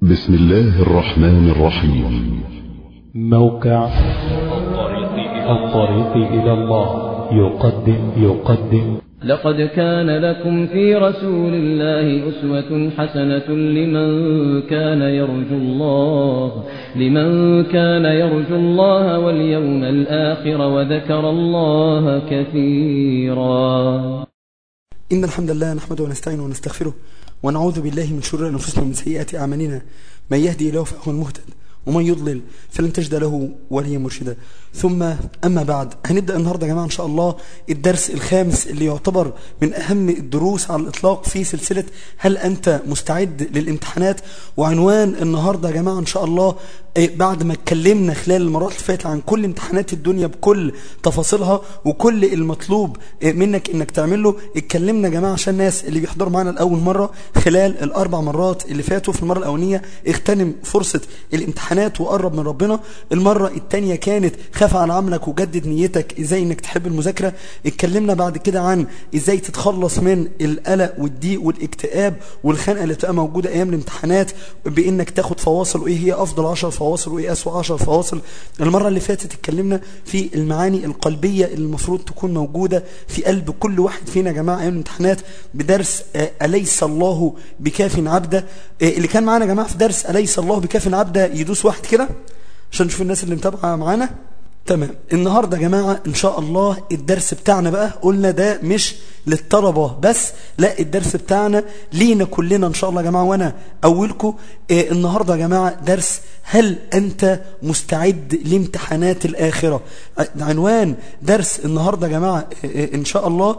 بسم الله الرحمن الرحيم. موقع الطريق إلى الله يقدم لقد كان لكم في رسول الله أسوة حسنة لمن كان يرجو الله واليوم الآخر وذكر الله كثيرا. إن الحمد لله نحمده ونستعينه ونستغفره ونعوذ بالله من شرور أنفسنا ومن سيئات أعمالنا، من يهدي الله فهو المهتد ومن يضلل فلن تجد له وليا مرشدا. ثم أما بعد، هنبدأ النهاردة يا جماعة إن شاء الله الدرس الخامس اللي يعتبر من أهم الدروس على الإطلاق في سلسلة هل أنت مستعد للامتحانات. وعنوان النهاردة يا جماعة إن شاء الله بعد ما اتكلمنا خلال المرات اللي فاتت عن كل امتحانات الدنيا بكل تفاصيلها وكل المطلوب منك انك تعمله، اتكلمنا يا جماعة عشان الناس اللي بيحضروا معنا لأول مرة خلال الأربع مرات اللي فاتوا. في المرة الأولانية اغتنم فرصة الامتحانات وقرب من ربنا. المرة الثانية كانت خاف على عملك وجدد نيتك ازاي انك تحب المذاكرة. اتكلمنا بعد كده عن ازاي تتخلص من القلق والضيق والاكتئاب والخنقة اللي تبقى موجودة ايام الامتحانات بانك تاخد فواصل، وايه هي افضل 10 فواصل وايه اسوأ 10 فواصل. المرة اللي فاتت اتكلمنا في المعاني القلبية اللي المفروض تكون موجودة في قلب كل واحد فينا يا جماعة ايام الامتحانات بدرس أليس الله بكاف عبده. اللي كان معانا يا جماعة في درس أليس الله بكاف عبده يدوس واحد كده عشان نشوف الناس اللي متابعة معانا. تمام. النهاردة يا جماعة ان شاء الله الدرس بتاعنا بقى قلنا ده مش للطلبة بس، لا الدرس بتاعنا لينا كلنا ان شاء الله يا جماعة، وانا اولكم. النهاردة يا جماعة درس هل انت مستعد لامتحانات الاخرة. عنوان درس النهاردة يا جماعة ان شاء الله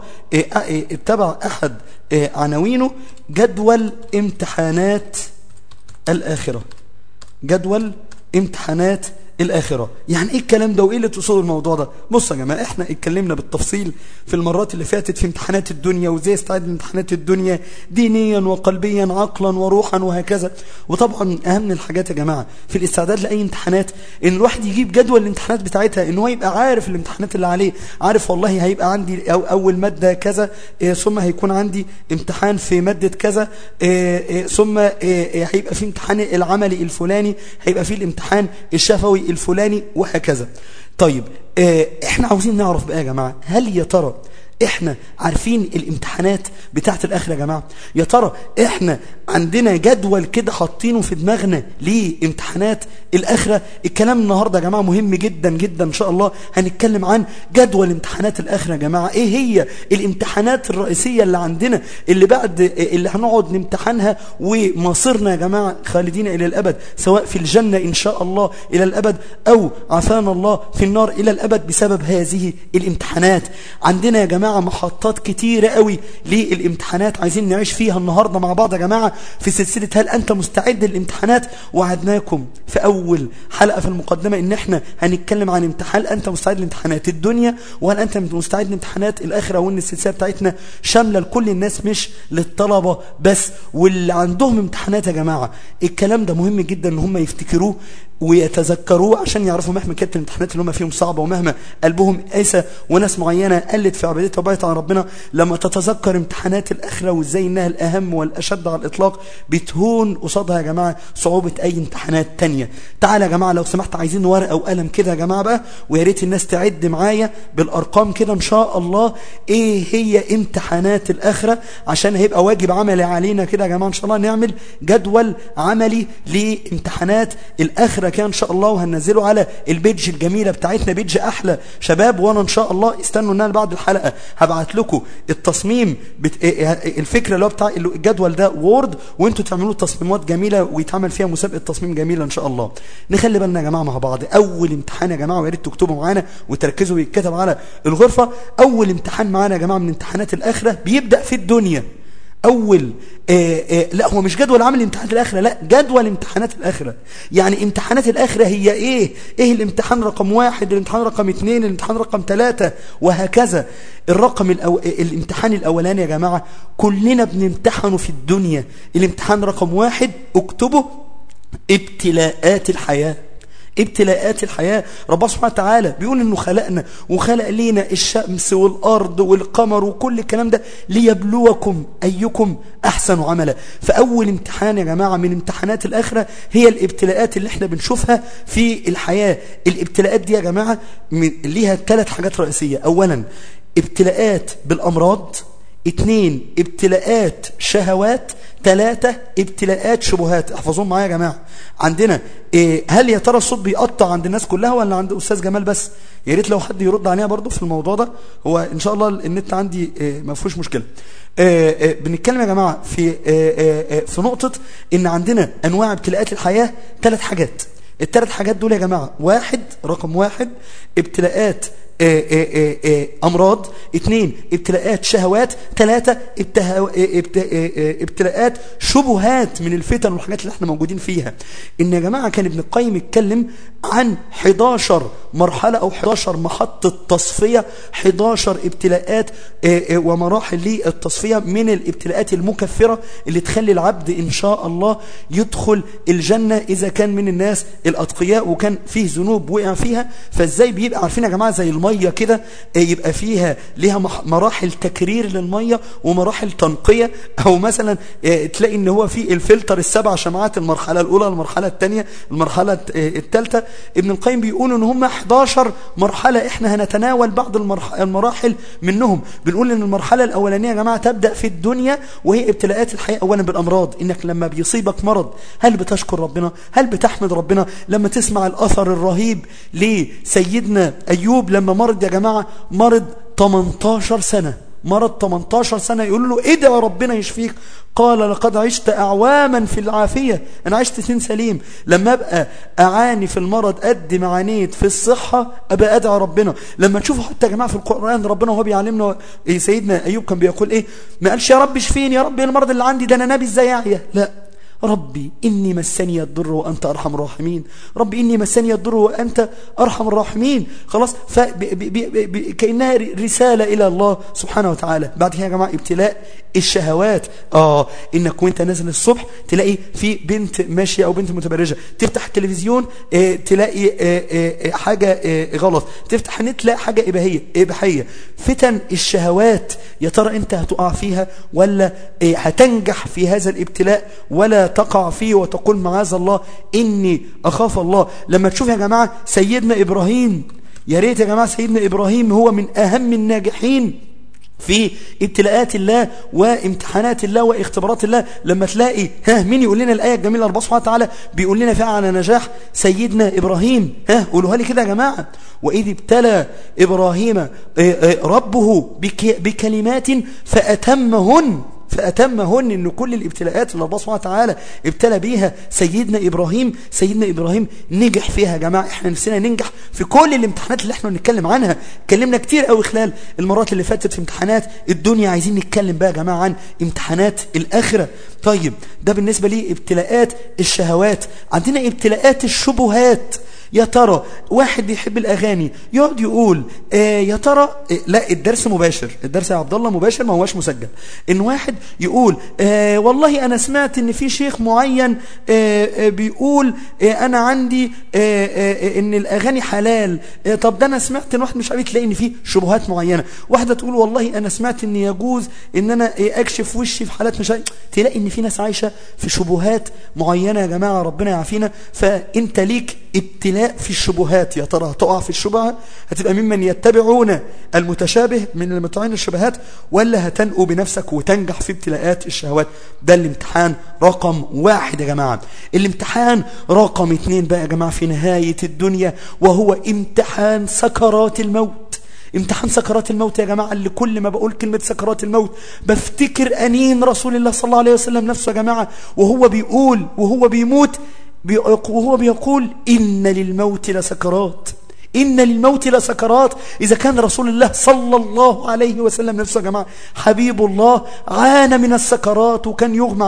اتبع احد عناوينه جدول امتحانات الاخرة. جدول امتحانات الآخرة. يعني ايه الكلام ده وايه اللي تقصده الموضوع ده؟ بصوا يا جماعة، احنا اتكلمنا بالتفصيل في المرات اللي فاتت في امتحانات الدنيا وازاي استعد لامتحانات الدنيا دينيا وقلبيا عقلا وروحا وهكذا. وطبعا اهم الحاجات يا جماعة في الاستعداد لأي امتحانات ان الواحد يجيب جدول الامتحانات بتاعتها، ان هو يبقى عارف الامتحانات اللي عليه، عارف والله هيبقى عندي اول مادة كذا، ثم هيكون عندي امتحان في مادة كذا، ثم هيبقى في امتحان العملي الفلاني، هيبقى في الامتحان الشفوي الفلاني وهكذا. طيب احنا عاوزين نعرف بقى يا جماعة، هل يا ترى احنا عارفين الامتحانات بتاعت الاخرة يا جماعة؟ يا ترى احنا عندنا جدول كده حاطينه في دماغنا لامتحانات الاخرة؟ الكلام النهاردة يا جماعة مهم جدا جدا. ان شاء الله هنتكلم عن جدول امتحانات الاخرة يا جماعة. ايه هي الامتحانات الرئيسية اللي عندنا اللي بعد اللي هنقعد نمتحنها ومصيرنا يا جماعة خالدين الى الابد، سواء في الجنة ان شاء الله الى الابد او عافانا الله في النار الى الابد بسبب هذه الامتحانات. عندنا يا جماعة محطات كتيرة قوي للامتحانات عايزين نعيش فيها النهاردة مع بعض يا جماعة في سلسلة هل أنت مستعد للامتحانات. وعدناكم في أول حلقة في المقدمة إن احنا هنتكلم عن هل أنت مستعد لامتحانات الدنيا وهل أنت مستعد لامتحانات الآخرة، وإن السلسلة بتاعتنا شاملة لكل الناس مش للطلبة بس. واللي عندهم امتحانات يا جماعة الكلام ده مهم جدا إن هم يفتكروه ويتذكروه عشان يعرفوا مهما كانت الامتحانات اللي هم فيهم صعبة ومهما قلبهم قاسى وناس معينة قلت في عبادتها وبعدت عن ربنا، لما تتذكر امتحانات الآخرة وازاي انها الأهم والأشد على الإطلاق بتهون قصادها يا جماعة صعوبة أي امتحانات تانية. تعالى يا جماعة لو سمحت عايزين ورقة وقلم كده يا جماعة بقى، ويا ريت الناس تعد معايا بالأرقام كده إن شاء الله ايه هي امتحانات الآخرة، عشان هيبقى واجب عملي علينا كده يا جماعة إن شاء الله نعمل جدول عملي لامتحانات الآخرة كده إن شاء الله، وهننزله على البيدج الجميلة بتاعتنا، بيدج أحلى شباب. وانا إن شاء الله استنوا ان انا بعد الحلقة هبعت لكم التصميم الفكرة اللي هو بتاع الجدول ده وورد، وانتوا تعملوا تصميمات جميلة ويتعمل فيها مسابقة تصميم جميلة ان شاء الله. نخلي بالنا يا جماعة مع بعض، اول امتحان يا جماعة ويا ريت تكتبوا معانا وتركزوا ويتكتب على الغرفة، اول امتحان معانا يا جماعة من امتحانات الآخرة بيبدأ في الدنيا. اول لا هو مش جدول عمل امتحانات الاخره، لا جدول امتحانات الاخره. يعني امتحانات الاخره هي ايه الامتحان رقم 1، الامتحان رقم 2، الامتحان رقم 3 وهكذا. الامتحان الاولاني يا جماعه كلنا بنمتحنه في الدنيا، الامتحان رقم 1 اكتبه ابتلاءات الحياه. ابتلاءات الحياة. ربنا سبحانه وتعالى بيقول انه خلقنا وخلق لينا الشمس والارض والقمر وكل الكلام ده ليبلوكم ايكم احسن عملا. فاول امتحان يا جماعة من امتحانات الاخرة هي الابتلاءات اللي احنا بنشوفها في الحياة. الابتلاءات دي يا جماعة ليها 3 حاجات رئيسية. اولا ابتلاءات بالامراض، 2 ابتلاءات شهوات، 3 ابتلاءات شبهات. احفظوهم معايا يا جماعة. عندنا هل يا ترى الصوت بيقطع عند الناس كلها ولا عند أستاذ جمال بس؟ يا ريت لو حد يرد عليها برضو في الموضوع ده. هو إن شاء الله النت عندي ما فيهوش مشكلة. بنتكلم يا جماعة في نقطة إن عندنا أنواع ابتلاءات الحياة 3 حاجات. ال3 حاجات دول يا جماعة، رقم 1 ابتلاءات أمراض، 2 ابتلاءات شهوات، 3 ابتلاءات شبهات من الفتن والحاجات اللي احنا موجودين فيها. إن يا جماعة كان ابن القيم يتكلم عن 11 مرحلة أو 11 محطة تصفية، 11 ابتلاءات ومراحل للتصفية من الابتلاءات المكفرة اللي تخلي العبد إن شاء الله يدخل الجنة إذا كان من الناس الأتقياء وكان فيه ذنوب وقع فيها. فإزاي بيبقى عارفين يا جماعة زي المية كده يبقى فيها ليها مراحل تكرير للمية ومراحل تنقية، أو مثلا تلاقي إن هو في الفلتر ال7 شمعات، المرحلة الأولى، المرحلة الثانية، المرحلة الثالثة. ابن القيم بيقول إن هم 11 مرحلة، إحنا هنتناول بعض المراحل منهم. بنقول إن المرحلة الأولانية يا جماعة تبدأ في الدنيا وهي ابتلاءات الحياة. أولا بالأمراض، إنك لما بيصيبك مرض هل بتشكر ربنا؟ هل بتحمد ربنا؟ لما تسمع الأثر الرهيب لسيدنا أيوب لما مرض يا جماعة، مرض 18 سنة، مرض 18 سنة، يقول له ادعي ربنا يشفيك. قال لقد عشت أعواما في العافية، أنا عشت سنين سليم، لما أبقى أعاني في المرض قد ما عانيت في الصحة أبقى أدعي ربنا. لما تشوفوا حتى يا جماعة في القرآن ربنا وهو بيعلمنا سيدنا أيوب كان بيقول إيه؟ ما قالش يا رب اشفيني، يا رب المرض اللي عندي ده أنا نبي إزاي أعيا، لا، ربي إني مسني الضر وأنت أرحم الراحمين، ربي إني مسني الضر وأنت أرحم الراحمين. خلاص، كأنها رسالة إلى الله سبحانه وتعالى. بعد كده يا جماعة ابتلاء الشهوات، إنك وانت نازل الصبح تلاقي في بنت ماشية أو بنت متبرجة، تفتح التلفزيون تلاقي حاجة غلط، تفتح النت تلاقي حاجة إباحية. فتن الشهوات، يا ترى أنت هتقع فيها ولا هتنجح في هذا الابتلاء ولا تقع فيه وتقول معاذ الله إني أخاف الله. لما تشوف يا جماعة سيدنا إبراهيم، يا ريت يا جماعة سيدنا إبراهيم هو من أهم الناجحين في ابتلاءات الله وامتحانات الله واختبارات الله. لما تلاقي مين يقول لنا الآية الجميلة ربنا سبحانه وتعالى بيقول لنا فيها على نجاح سيدنا إبراهيم؟ قولوها لي كده يا جماعة. وإذ ابتلى إبراهيم ربه بكلمات فأتمهن، إن كل الابتلاءات اللي الله سبحانه وتعالى ابتلى بيها سيدنا إبراهيم نجح فيها. يا جماعة احنا نفسنا ننجح في كل الامتحانات اللي احنا بنتكلم عنها. اتكلمنا كتير قوي خلال المرات اللي فاتت في امتحانات الدنيا، عايزين نتكلم بقى يا جماعة عن امتحانات الآخرة. طيب ده بالنسبة لي ابتلاءات الشهوات. عندنا ابتلاءات الشبهات. يا ترى واحد بيحب الأغاني يقعد يقول يا ترى لا، الدرس مباشر، الدرس يا عبد الله مباشر ما هوش مسجل. إن واحد يقول والله أنا سمعت إن في شيخ معين بيقول أنا عندي إن الأغاني حلال. طب ده أنا سمعت إن واحد مش عارف، تلاقي إن في شبهات معينة. واحدة تقول والله أنا سمعت إن يجوز إن أنا أكشف وشي في حالات مش عارف، تلاقي إن في ناس عايشة في شبهات معينة. يا جماعة ربنا يعافينا. فأنت ليك ابتلاء في الشبهات. يا ترى هتقع في الشبهة، هتبقى ممن يتبعون المتشابه من المتبعين الشبهات، ولا هتنقو بنفسك وتنجح في ابتلاءات الشهوات؟ ده الامتحان رقم 1 يا جماعة. الامتحان رقم 2 بقى يا جماعة في نهاية الدنيا، وهو امتحان سكرات الموت. امتحان سكرات الموت يا جماعة، اللي كل ما بقول كلمة سكرات الموت بفتكر أنين رسول الله صلى الله عليه وسلم نفسه يا جماعة، وهو بيقول وهو بيموت وهو بيقول إن للموت لسكرات، إن للموت لسكرات. إذا كان رسول الله صلى الله عليه وسلم نفسه يا جماعة حبيب الله عانى من السكرات، وكان يغمى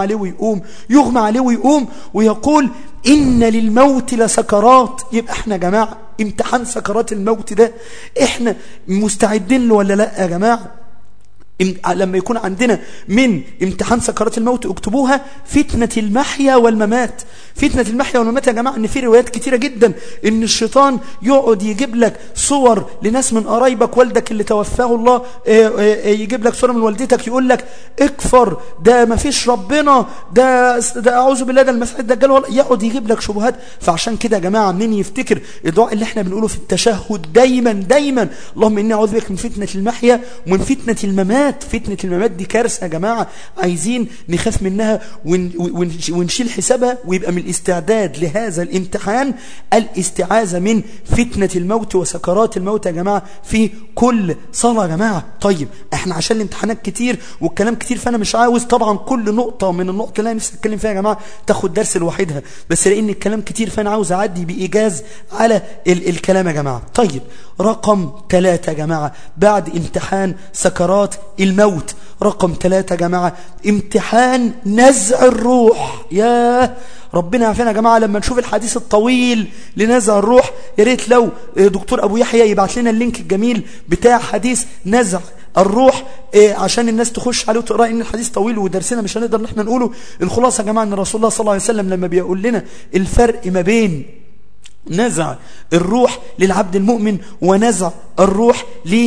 عليه ويقوم ويقول إن للموت لسكرات. يبقى احنا يا جماعة امتحان سكرات الموت ده احنا مستعدين له ولا لا يا جماعة؟ لما يكون عندنا من امتحان سكرات الموت اكتبوها فتنة المحيا والممات. فتنة المحيا والممات يا جماعة ان في روايات كتيرة جدا ان الشيطان يقعد يجيب لك صور لناس من قرايبك، والدك اللي توفاه الله يجيب لك صورة من والدتك يقول لك اكفر، ده ما فيش ربنا، ده اعوذ بالله، ده المسيح الدجال، يقعد يجيب لك شبهات. فعشان كده يا جماعة من يفتكر الدعاء اللي احنا بنقوله في التشهد دايما اللهم اني اعوذ بك من فتنة المحيا ومن فتنة الممات. فتنة الممات دي كارثة يا جماعة، عايزين نخاف منها ونشيل حسابها، ويبقى من الاستعداد لهذا الامتحان الاستعاذة من فتنة الموت وسكرات الموت يا جماعة في كل صلاة يا جماعة. طيب احنا عشان الامتحانات كتير والكلام كتير، فانا مش عاوز طبعا كل نقطة من النقطة اللي انا نفسي اتكلم فيها يا جماعة تاخد درس لوحدها، بس لان الكلام كتير فانا عاوز اعدي بإيجاز على الكلام يا جماعة. طيب رقم 3 يا جماعة بعد امتحان سكرات الموت، رقم 3 يا جماعة امتحان نزع الروح. يا ربنا يعافينا يا جماعة لما نشوف الحديث الطويل لنزع الروح. يا ريت لو دكتور أبو يحيى يبعت لنا اللينك الجميل بتاع حديث نزع الروح عشان الناس تخش عليه وتقرأ، ان الحديث طويل ودرسنا مش هنقدر نحن نقوله. الخلاصة يا جماعة ان رسول الله صلى الله عليه وسلم لما بيقول لنا الفرق ما بين نزع الروح للعبد المؤمن ونزع الروح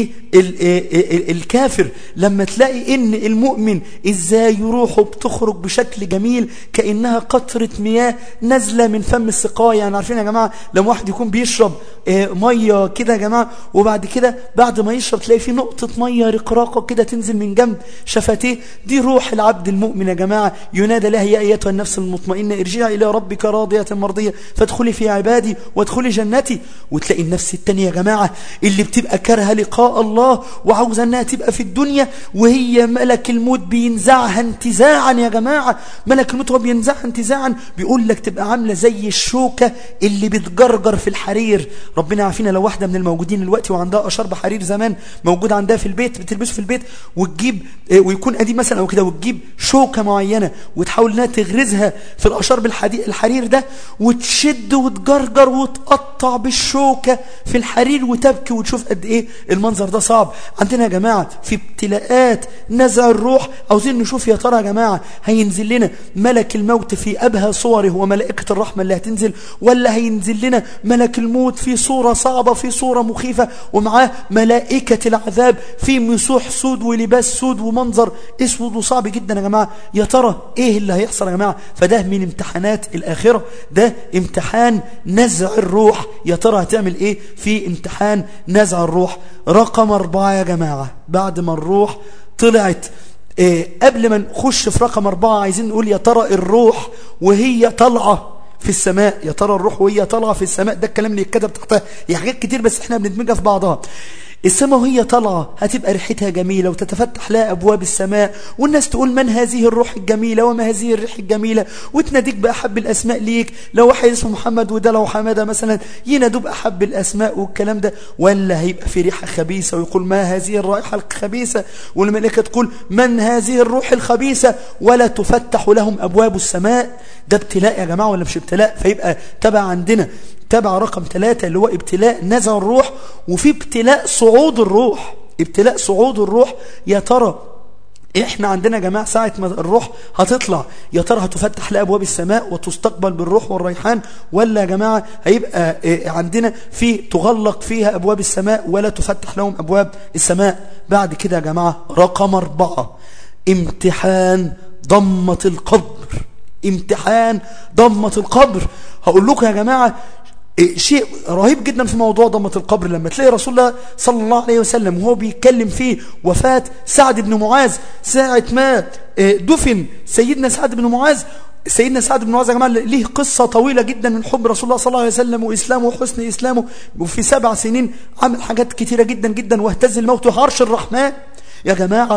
للكافر، لما تلاقي ان المؤمن ازاي روحه بتخرج بشكل جميل كأنها قطرة مياه نازلة من فم السقاية. يعني عارفين يا جماعة لما واحد يكون بيشرب مية كده يا جماعة، وبعد كده بعد ما يشرب تلاقي في نقطة مية رقراقة كده تنزل من جنب شفتيه، دي روح العبد المؤمن يا جماعة. ينادى لها يا ايتها النفس المطمئنة ارجعي الى ربك راضية مرضية فادخلي في عبادي وادخلي جنتي. وتلاقي النفس التانية يا جماعة اللي بتبقى كارهة لقاء الله وعاوزة انها تبقى في الدنيا، وهي ملك الموت بينزعها انتزاعا يا جماعة. ملك الموت هو بينزعها انتزاعا، بيقول لك تبقى عاملة زي الشوكة اللي بتجرجر في الحرير. ربنا عافينا لو واحدة من الموجودين دلوقتي وعندها أشرب حرير زمان موجود عندها في البيت بتلبسه في البيت، وتجيب ويكون قديم مثلا او كده، وتجيب شوكة معينة وتحاول انها تغرزها في الأشرب الحرير ده، وتشد وتجرجر وتقطع بالشوكة في الحرير وتبكي، وتشوف قد ايه المنظر ده صعب. عندنا يا جماعة في ابتلاءات نزع الروح عاوزين نشوف يا ترى يا جماعة هينزل لنا ملك الموت في أبهى صوره وملائكة الرحمة اللي هتنزل، ولا هينزل لنا ملك الموت في صورة صعبة في صورة مخيفة ومعاه ملائكة العذاب في مسوح سود ولباس سود ومنظر اسود وصعب جدا يا جماعة. يا ترى ايه اللي هيحصل يا جماعة؟ فده من امتحانات الآخرة، ده امتحان نزع الروح. يا ترى هتعمل ايه في امتحان نزع الروح؟ رقم 4 يا جماعة بعد ما الروح طلعت، قبل ما نخش في رقم 4 عايزين نقول يا ترى الروح وهي طالعة في السماء، يا ترى الروح وهي طالعة في السماء، ده الكلام اللي يتكتب تحتها. هي حاجات كتير بس احنا بندمجها في بعضها. السماء وهي طالعة هتبقى ريحتها جميلة وتتفتح لها أبواب السماء، والناس تقول من هذه الروح الجميلة وما هذه الريح الجميلة، وتناديك بأحب الأسماء ليك. لو واحد اسمه محمد وده لو حمادة مثلا ينادوا بأحب الأسماء والكلام ده. ولا هيبقى في ريحة خبيثة ويقول ما هذه الرائحة الخبيثة، والملائكة تقول من هذه الروح الخبيثة، ولا تفتح لهم أبواب السماء. ده ابتلاء يا جماعة ولا مش ابتلاء؟ فيبقى تبع عندنا تبع رقم 3 اللي هو ابتلاء نزع الروح، وفي ابتلاء صعود الروح. ابتلاء صعود الروح يا ترى احنا عندنا يا جماعة ساعة ما الروح هتطلع يا ترى هتفتح لأبواب السماء وتستقبل بالروح والريحان، ولا يا جماعة هيبقى عندنا في تغلق فيها أبواب السماء ولا تفتح لهم أبواب السماء؟ بعد كده يا جماعة رقم 4 امتحان ضمة القبر. امتحان ضمة القبر. هقول لكم يا جماعة شيء رهيب جدا في موضوع ضمة القبر. لما تلاقي رسول الله صلى الله عليه وسلم وهو بيتكلم فيه وفاة سعد بن معاذ، ساعة ما دفن سيدنا سعد بن معاذ. سيدنا سعد بن معاذ يا جماعة ليه قصة طويلة جدا من حب رسول الله صلى الله عليه وسلم وإسلامه وحسن إسلامه، وفي 7 سنين عمل حاجات كتيرة جدا جدا، واهتز الموت وعرش الرحمن يا جماعة.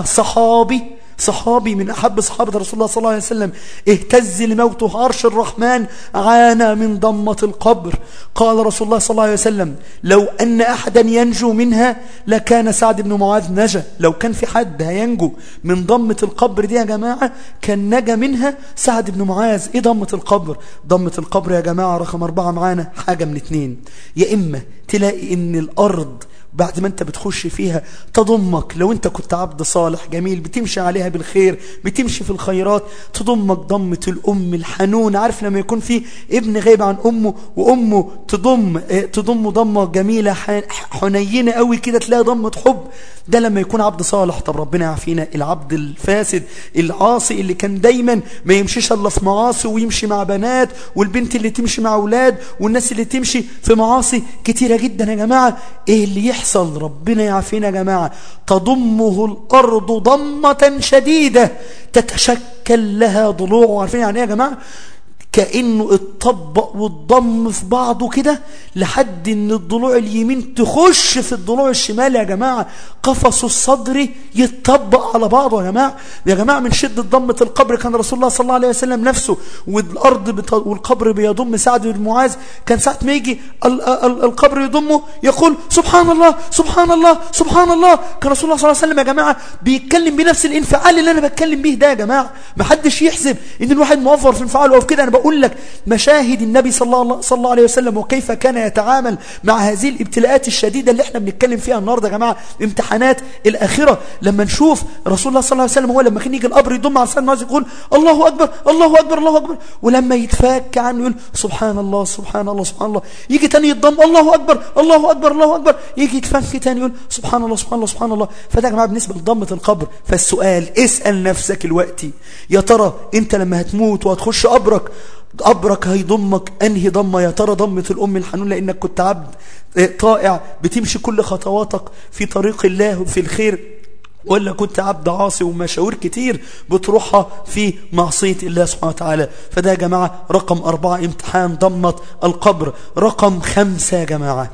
صحابي من أحب صحابة رسول الله صلى الله عليه وسلم اهتز لموته عرش الرحمن، عانى من ضمة القبر. قال رسول الله صلى الله عليه وسلم لو أن أحدا ينجو منها لكان سعد بن معاذ نجا. لو كان في حد هينجو من ضمة القبر دي يا جماعة كان نجا منها سعد بن معاذ. ايه ضمة القبر؟ ضمة القبر يا جماعة رقم 4 معانا حاجة من 2، يا إما تلاقي إن الأرض بعد ما انت بتخش فيها تضمك. لو انت كنت عبد صالح جميل بتمشي عليها بالخير، بتمشي في الخيرات، تضمك ضمة الأم الحنون. عارف لما يكون في ابن غايب عن أمه وأمه تضم ضمة جميلة حنينة قوي كده، تلاقي ضمة حب. ده لما يكون عبد صالح. طب ربنا يعافينا العبد الفاسد العاصي اللي كان دايما ما يمشيش الا في معاصي، ويمشي مع بنات، والبنت اللي تمشي مع اولاد، والناس اللي تمشي في معاصي كتيرة جدا يا جماعة. ايه اللي يحصل؟ ربنا يعافينا يا جماعة. تضمه الارض ضمة شديدة تتشكل لها ضلوع. عارفين يعني ايه يا جماعة؟ كأنه اتطبق والضم في بعضه كده لحد ان الضلوع اليمين تخش في الضلوع الشمال يا جماعة. قفص الصدر يتطبق على بعضه يا جماعة من شدة ضمة القبر. كان رسول الله صلى الله عليه وسلم نفسه والأرض والقبر بيضم سعد بن معاذ، كان ساعة ما يجي القبر يضمه يقول سبحان الله سبحان الله سبحان الله. كان رسول الله صلى الله عليه وسلم يا جماعة بيتكلم بنفس الانفعال اللي أنا بتكلم به ده يا جماعة. ما حدش يحسب ان الواحد موفر في انفعاله او في كده. انا بقول لك مشاهد النبي صلى الله عليه وسلم وكيف كان يتعامل مع هذه الابتلاءات الشديدة اللي احنا بنتكلم فيها النهارده يا جماعة، امتحانات الآخرة. لما نشوف رسول الله صلى الله عليه وسلم هو لما كان يجي القبر يضم على سيدنا يقول الله أكبر الله أكبر الله أكبر، ولما يتفك عنه يقول سبحان الله سبحان الله سبحان الله. يجي تاني يضم الله أكبر الله أكبر الله أكبر، يجي يتفك تاني يقول سبحان الله سبحان الله سبحان الله. فده يا جماعة بالنسبة لضمة القبر. فالسؤال اسأل نفسك الوقتي، يا ترى انت لما هتموت وهتخش قبرك هيضمك انهي ضمه؟ يا ترى ضمه الام الحنون لانك كنت عبد طائع بتمشي كل خطواتك في طريق الله وفي الخير، ولا كنت عبد عاصي ومشاوير كتير بتروحها في معصية الله سبحانه وتعالى؟ فده يا جماعة رقم 4 امتحان ضمة القبر. رقم 5 يا جماعة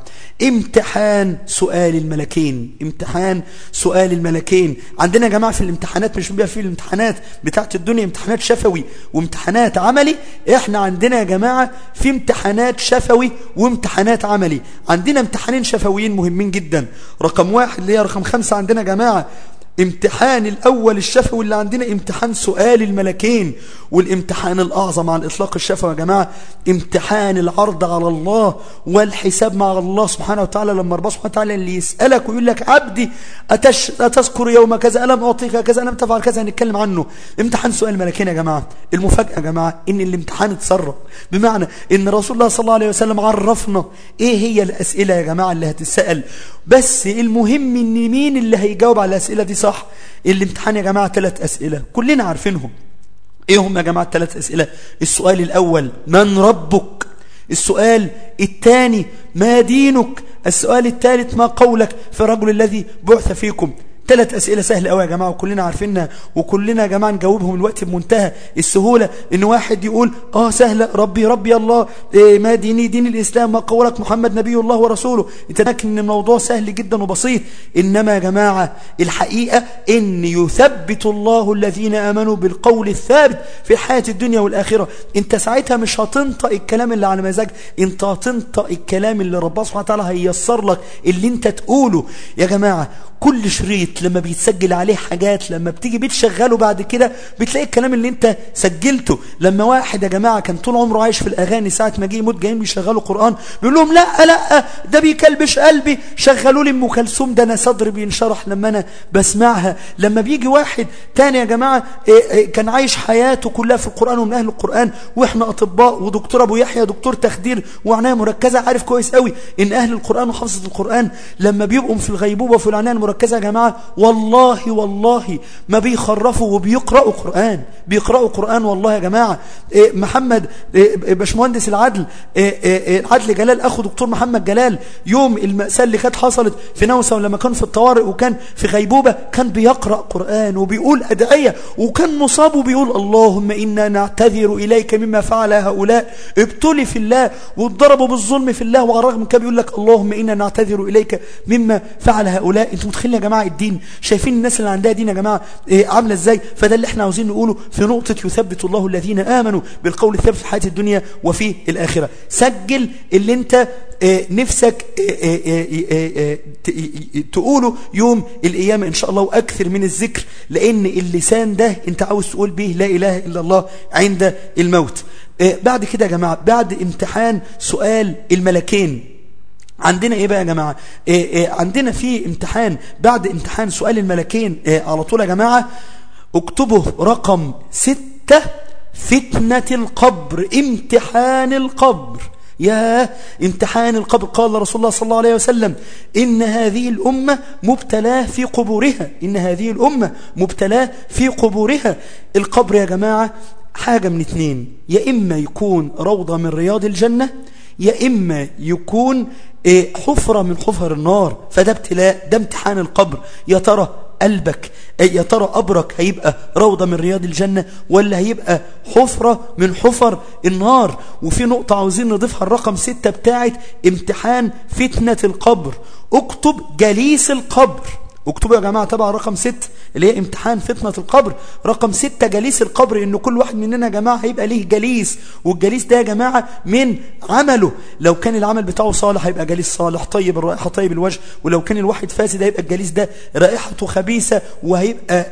امتحان سؤال الملكين. امتحان سؤال الملكين عندنا يا جماعة في الامتحانات، مش بيبقى في الامتحانات بتاعت الدنيا امتحانات شفوي وامتحانات عملي. احنا عندنا يا جماعة في امتحانات شفوي وامتحانات عملي. عندنا امتحانين شفويين مهمين جدا. رقم 1 اللي هي رقم 5 عندنا يا جماعة امتحان الأول الشفوي اللي عندنا امتحان سؤال الملكين. والامتحان الأعظم على الإطلاق الشفوي يا جماعة امتحان العرض على الله والحساب مع الله سبحانه وتعالى. لما ربنا سبحانه وتعالى اللي يسألك ويقول لك عبدي أتذكر يوم كذا ألم أعطيك كذا ألم تفعل كذا، هنتكلم عنه. امتحان سؤال الملكين يا جماعة المفاجأة يا جماعة ان الامتحان اتسرب، بمعنى ان رسول الله صلى الله عليه وسلم عرفنا ايه هي الأسئلة يا جماعة اللي هتتسأل، بس المهم ان مين اللي هيجاوب على الأسئلة دي صح. الامتحان يا جماعة 3 أسئلة كلنا عارفينهم. ايه هم يا جماعة 3 أسئلة؟ السؤال الأول من ربك؟ السؤال الثاني ما دينك؟ السؤال الثالث ما قولك في الرجل الذي بعث فيكم؟ 3 أسئلة سهلة قوي يا جماعة وكلنا عارفينها، وكلنا يا جماعة نجاوبهم الوقت بمنتهى السهولة. ان واحد يقول سهلة ربي الله، ما ديني دين الإسلام، ما قولك محمد نبي الله ورسوله. لكن ان الموضوع سهل جدا وبسيط. انما يا جماعة الحقيقة ان يثبت الله الذين آمنوا بالقول الثابت في الحياة الدنيا والآخرة. انت ساعتها مش هتنطق الكلام اللي على مزاج، انت هتنطق الكلام اللي ربنا سبحانه وتعالى هييسر لك اللي انت تقوله. يا جماعة كل شريط لما بيتسجل عليه حاجات لما بتيجي بتشغله بعد كده بتلاقي الكلام اللي انت سجلته. لما واحد يا جماعة كان طول عمره عايش في الأغاني، ساعة ما جه يموت جايين بيشغلوا قرآن بيقول لهم لا ده بيكلبش قلبي، شغلوا لي ام كلثوم، ده انا صدري بينشرح لما انا بسمعها. لما بيجي واحد تاني يا جماعة كان عايش حياته كلها في القرآن ومن أهل القرآن، واحنا أطباء، ودكتور أبو يحيى دكتور تخدير وعناية مركزة عارف كويس قوي ان أهل القرآن وحفظة القرآن لما بيبقوا في الغيبوبة وفي العناية المركزة يا جماعة والله ما بيخرفوا وبيقرأوا قرآن، بيقرأوا قرآن والله يا جماعة. محمد باشمهندس العدل جلال أخو دكتور محمد جلال يوم المأساة اللي كانت حصلت في نوسة لما كان في الطوارئ وكان في غيبوبة كان بيقرأ قرآن وبيقول أدعية، وكان مصاب وبيقول اللهم إنا نعتذر إليك مما فعل هؤلاء، ابتلي في الله واتضربوا بالظلم في الله، وعلى الرغم من كده بيقول لك اللهم إنا نعتذر إليك مما فعل هؤلاء. انتوا متخيلين يا جماعة الدين؟ شايفين الناس اللي عندها دين يا جماعة عاملة ازاي؟ فده اللي احنا عاوزين نقوله في نقطة يثبت الله الذين آمنوا بالقول الثابت في الحياة الدنيا وفي الآخرة. سجل اللي انت نفسك تقوله يوم القيامة إن شاء الله، وأكثر من الذكر، لأن اللسان ده انت عاوز تقول به لا إله إلا الله عند الموت. بعد كده يا جماعة بعد امتحان سؤال الملكين عندنا ايه بقى يا جماعة؟ عندنا في امتحان بعد امتحان سؤال الملكين على طول يا جماعة. اكتبوا رقم 6 فتنة القبر، امتحان القبر. يا امتحان القبر، قال رسول الله صلى الله عليه وسلم إن هذه الأمة مبتلاه في قبورها، إن هذه الأمة مبتلاه في قبورها. القبر يا جماعة حاجة من اتنين، يا إما يكون روضة من رياض الجنة، يا إما يكون حفرة من حفر النار. فده ابتلاء، ده امتحان القبر. يا ترى قلبك، يا ترى قبرك هيبقى روضة من رياض الجنة ولا هيبقى حفرة من حفر النار؟ وفي نقطة عاوزين نضيفها، الرقم 6 بتاعت امتحان فتنة القبر. اكتب جليس القبر، اكتبوا يا جماعة تبع رقم 6 اللي هي امتحان فتنة القبر. رقم 6 جليس القبر، ان كل واحد مننا يا جماعة هيبقى ليه جليس، والجليس ده يا جماعة من عمله. لو كان العمل بتاعه صالح هيبقى جليس صالح طيب الرائحة طيب الوجه، ولو كان الواحد فاسد هيبقى الجليس ده رائحته خبيثة وهيبقى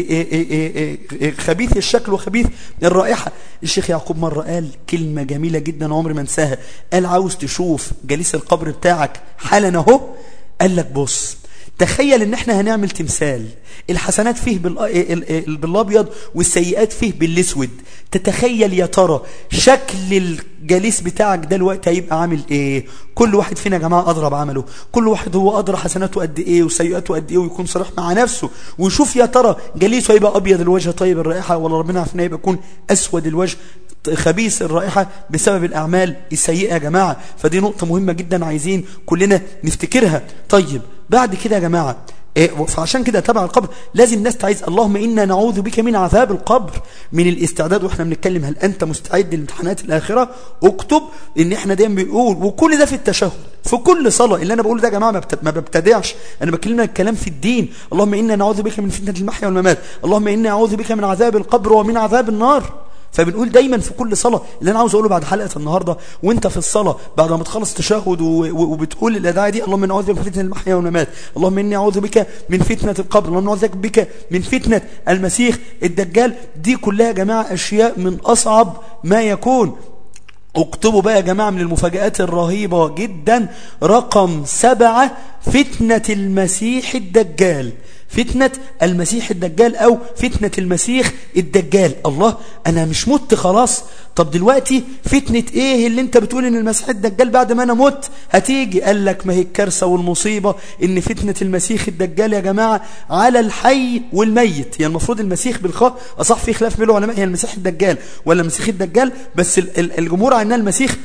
خبيث الشكل وخبيث الرائحة. الشيخ يعقوب مرة قال كلمة جميلة جدا عمري ما انساها، قال عاوز تشوف جليس القبر بتاعك حالا اهو؟ قال لك بص، تخيل ان احنا هنعمل تمثال، الحسنات فيه بالابيض والسيئات فيه بالاسود. تتخيل يا ترى شكل الجليس بتاعك ده الوقت هيبقى عامل ايه؟ كل واحد فينا يا جماعه اضرب عمله، كل واحد هو ادرى حسناته قد ايه وسيئاته قد ايه، ويكون صريح مع نفسه ويشوف يا ترى جليسه هيبقى ابيض الوجه طيب الرائحه، ولا ربنا عارفين هيبقى يكون اسود الوجه خبيث الرائحة بسبب الأعمال السيئة يا جماعة. فدي نقطة مهمة جدا عايزين كلنا نفتكرها. طيب بعد كده يا جماعة فعشان كده تبع القبر لازم الناس تعيز اللهم إنا نعوذ بك من عذاب القبر، من الاستعداد. واحنا بنتكلم هل أنت مستعد لامتحانات الآخرة؟ اكتب إن احنا دايما بنقول، وكل ده في التشهد في كل صلاة. اللي أنا بقوله ده يا جماعة ما ببتدعش، أنا بكلمنا الكلام في الدين. اللهم إنا نعوذ بك من فتنة المحيا والممات، اللهم إنا نعوذ بك من عذاب القبر ومن عذاب النار. فبنقول دايما في كل صلاة. اللي أنا عاوز أقوله بعد حلقة النهاردة وانت في الصلاة بعد ما تخلص تشهد وبتقول الأدعية دي، اللهم إني أعوذ بك من فتنة المحيا والممات، اللهم إني أعوذ بك من فتنة القبر، اللهم أعوذ بك من فتنة المسيح الدجال. دي كلها يا جماعة أشياء من أصعب ما يكون. اكتبوا بقى يا جماعة من المفاجآت الرهيبة جدا رقم 7 فتنة المسيح الدجال. فتنة المسيح الدجال أو فتنة المسيح الدجال. الله، أنا مش مت خلاص؟ طب دلوقتي فتنة إيه اللي أنت بتقول إن المسيح الدجال بعد ما أنا مت هتيجي؟ قال لك ما هي الكارثة والمصيبة إن فتنة المسيح الدجال يا جماعة على الحي والميت. يعني المفروض المسيح بالخاء، أصح في خلاف بين العلماء هي المسيح الدجال ولا المسيح الدجال، بس الجمهور عنها المسيح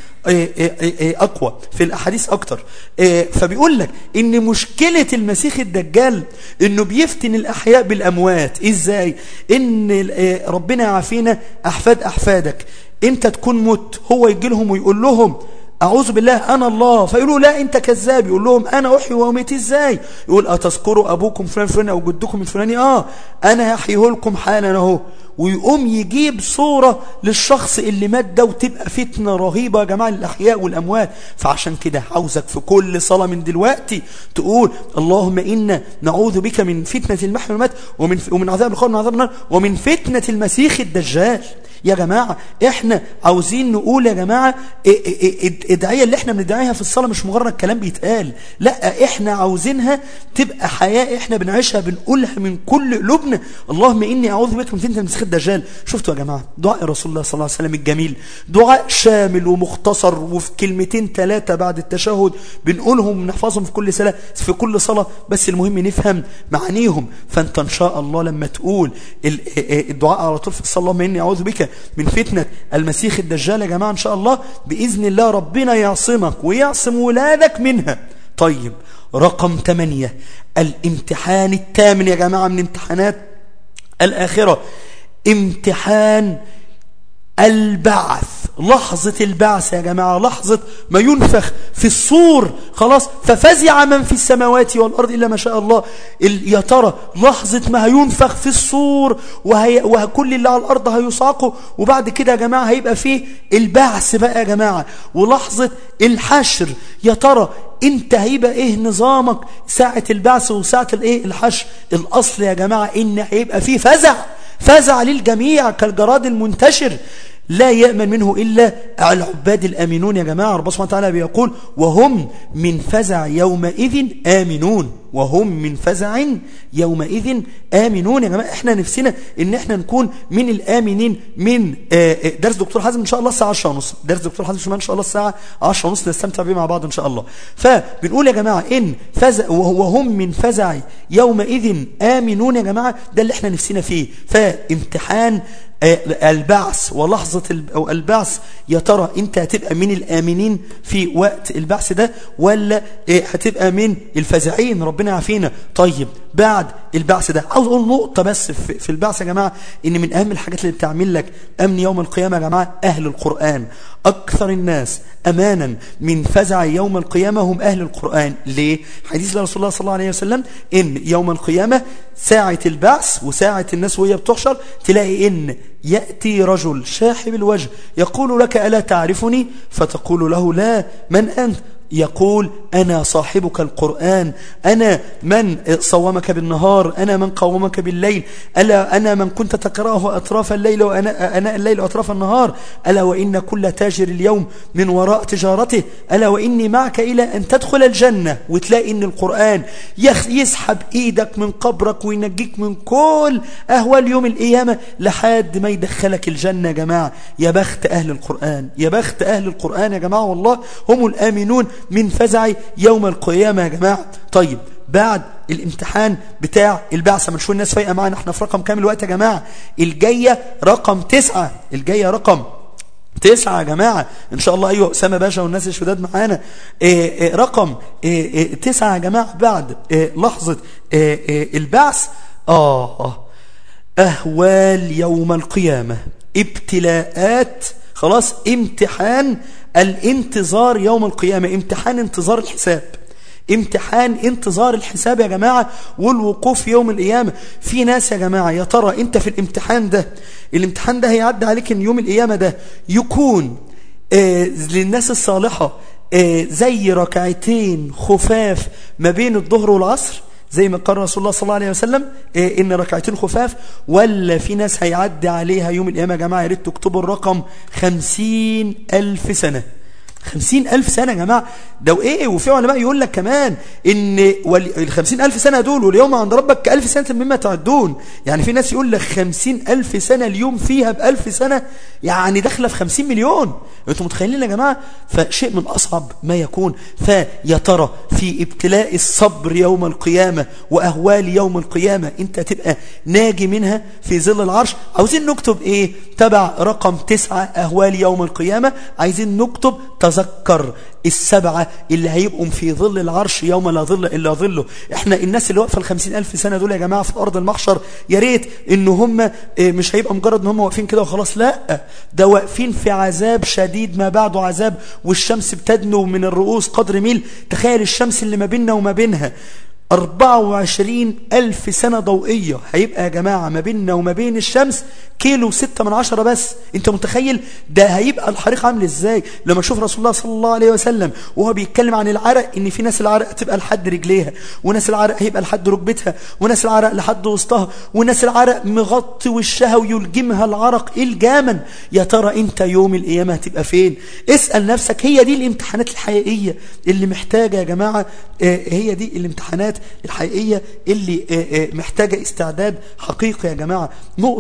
أقوى في الأحاديث أكتر. فبيقول لك إن مشكلة المسيح الدجال إنه بيفتن الأحياء بالأموات. إزاي؟ إن ربنا يعافينا أحفادك، أنت تكون مت، هو يجي لهم ويقول لهم أعوذ بالله أنا الله، فيقولوا لا أنت كذاب. يقول لهم أنا أحيي وأميت إزاي؟ يقول أتذكروا أبوكم فلان فلان أو جدكم الفلاني؟ أنا هحيه لكم حالا أهو. ويقوم يجيب صورة للشخص اللي مات ده، وتبقى فتنة رهيبة يا جماعة للأحياء والأموات. فعشان كده عاوزك في كل صلاة من دلوقتي تقول اللهم إنا نعوذ بك من فتنة المحيا والممات ومن عذاب القبر ومن عذاب النار ومن فتنة المسيح الدجال. يا جماعة احنا عاوزين نقول يا جماعة الادعية اللي احنا بندعيها في الصلاة مش مجرد كلام بيتقال، لا احنا عاوزينها تبقى حياة احنا بنعيشها بنقولها من كل قلوبنا. اللهم إني أعوذ بك من فتنة المسيح الدجال. شفتوا يا جماعة دعاء رسول الله صلى الله عليه وسلم الجميل، دعاء شامل ومختصر، وفي كلمتين 3 بعد التشهد بنقولهم نحفظهم في كل صلاة في كل صلاة، بس المهم نفهم معانيهم. فانت ان شاء الله لما تقول الدعاء على طول في الصلاة اللهم إني أعوذ بك من فتنة المسيح الدجال يا جماعة ان شاء الله بإذن الله ربنا يعصمك ويعصم ولادك منها. طيب رقم 8 الامتحان الثامن يا جماعة من امتحانات الآخرة، امتحان البعث. لحظة البعث يا جماعة، لحظة ما ينفخ في الصور خلاص، ففزع من في السماوات والأرض إلا ما شاء الله. يا ترى لحظة ما هينفخ في الصور وكل اللي على الأرض هيصعقوا، وبعد كده يا جماعة هيبقى فيه البعث بقى يا جماعة، ولحظة الحشر. يا ترى انت هيبقى ايه نظامك ساعة البعث وساعة الايه الحشر؟ الأصل يا جماعة ان هيبقى فيه فزع للجميع كالجراد المنتشر. لا يأمن منه إلا العباد الآمنون يا جماعة. ربنا سبحانه وتعالى بيقول وهم من فزع يومئذ آمنون، وهم من فزع يومئذ آمنون. يا جماعة احنا نفسنا ان احنا نكون من الآمنين من درس دكتور حازم ان شاء الله الساعة 10:30. درس دكتور حازم شمال ان شاء الله الساعة 10:30 نستمتع بيه مع بعض ان شاء الله. فبنقول يا جماعة ان فزع وهم من فزع يومئذ آمنون يا جماعة، ده اللي احنا نفسنا فيه. فامتحان البعث ولحظة البعث، يا ترى انت هتبقى من الآمنين في وقت البعث ده ولا هتبقى من الفزعين؟ ربنا يعافينا. طيب بعد البعث ده عاوز اقول نقطة بس في البعث يا جماعة، ان من اهم الحاجات اللي بتعمل لك امن يوم القيامة يا جماعة اهل القرآن. اكثر الناس امانا من فزع يوم القيامة هم اهل القرآن. ليه؟ حديث رسول الله صلى الله عليه وسلم ان يوم القيامة ساعة البعث وساعة الناس وهي بتحشر تلاقي ان يأتي رجل شاحب الوجه يقول لك ألا تعرفني؟ فتقول له لا، من أنت؟ يقول أنا صاحبك القرآن، أنا من صومك بالنهار، أنا من قومك بالليل، ألا أنا من كنت تقرأه أطراف الليل وأنا الليل وأطراف النهار، ألا وإن كل تاجر اليوم من وراء تجارته، ألا وإني معك إلى أن تدخل الجنة. وتلاقي إن القرآن يسحب إيدك من قبرك وينجيك من كل أهوال يوم القيامة لحد ما يدخلك الجنة. يا جماعة يا بخت أهل القرآن، يا بخت أهل القرآن يا جماعة، والله هم الآمنون من فزع يوم القيامة يا جماعة. طيب بعد الامتحان بتاع البعثة، منشوف الناس فايقة معنا، احنا في رقم كام الوقت يا جماعة؟ الجاية رقم 9، الجاية رقم 9 يا جماعة ان شاء الله. ايوه اسامة باشا والناس الشداد معانا. رقم 9 يا جماعة بعد لحظة البعث. اهوال يوم القيامة، ابتلاءات، خلاص امتحان الانتظار يوم القيامة، امتحان انتظار الحساب، امتحان انتظار الحساب يا جماعة والوقوف يوم القيامة. في ناس يا جماعة يا ترى انت في الامتحان ده، الامتحان ده هيعدي عليك ان يوم القيامة ده يكون للناس الصالحة زي ركعتين خفاف ما بين الظهر والعصر زي ما قال رسول الله صلى الله عليه وسلم ان ركعتين خفاف، ولا في ناس هيعدي عليها يوم القيامة يا جماعة، يا ريت تكتبوا الرقم 50,000 سنة. 50,000 سنة يا جماعة ده وايه. وفي علماء يقول لك كمان ان 50,000 سنة دول واليوم عند ربك ك1000 سنة مما تعدون. يعني في ناس يقول لك 50,000 سنة اليوم فيها ب1000 سنة، يعني داخله في 50 مليون. انتم متخيلين يا جماعة؟ فشيء من اصعب ما يكون. فيا ترى في ابتلاء الصبر يوم القيامة واهوال يوم القيامة انت تبقى ناجي منها في ظل العرش؟ عاوزين نكتب ايه تبع رقم 9 اهوال يوم القيامة؟ عايزين نكتب تذكر السبعة اللي هيبقوا في ظل العرش يوم لا ظل إلا ظله. احنا الناس اللي واقفة 50,000 سنة دول يا جماعة في أرض المحشر، يا ريت إن هم مش هيبقى مجرد إن هم واقفين كده وخلاص، لا، ده واقفين في عذاب شديد ما بعده عذاب، والشمس بتدنو من الرؤوس قدر ميل. تخيل الشمس اللي ما بيننا وما بينها 24,000 سنة ضوئية، هيبقى يا جماعة ما بيننا وما بين الشمس 1.6 بس. انت متخيل ده هيبقى الحريق عامل ازاي؟ لما شوف رسول الله صلى الله عليه وسلم وهو بيتكلم عن العرق، ان في ناس العرق تبقى لحد رجليها، وناس العرق هيبقى لحد ركبتها، وناس العرق لحد وسطها، وناس العرق مغطي وشها ويلجمها العرق الجاما. يا ترى انت يوم القيامة هتبقى فين؟ اسأل نفسك. هي دي الامتحانات الحقيقية اللي محتاجة يا جماعة، هي دي الامتحانات الحقيقية اللي محتاجة استعداد حقيقي يا جماعة.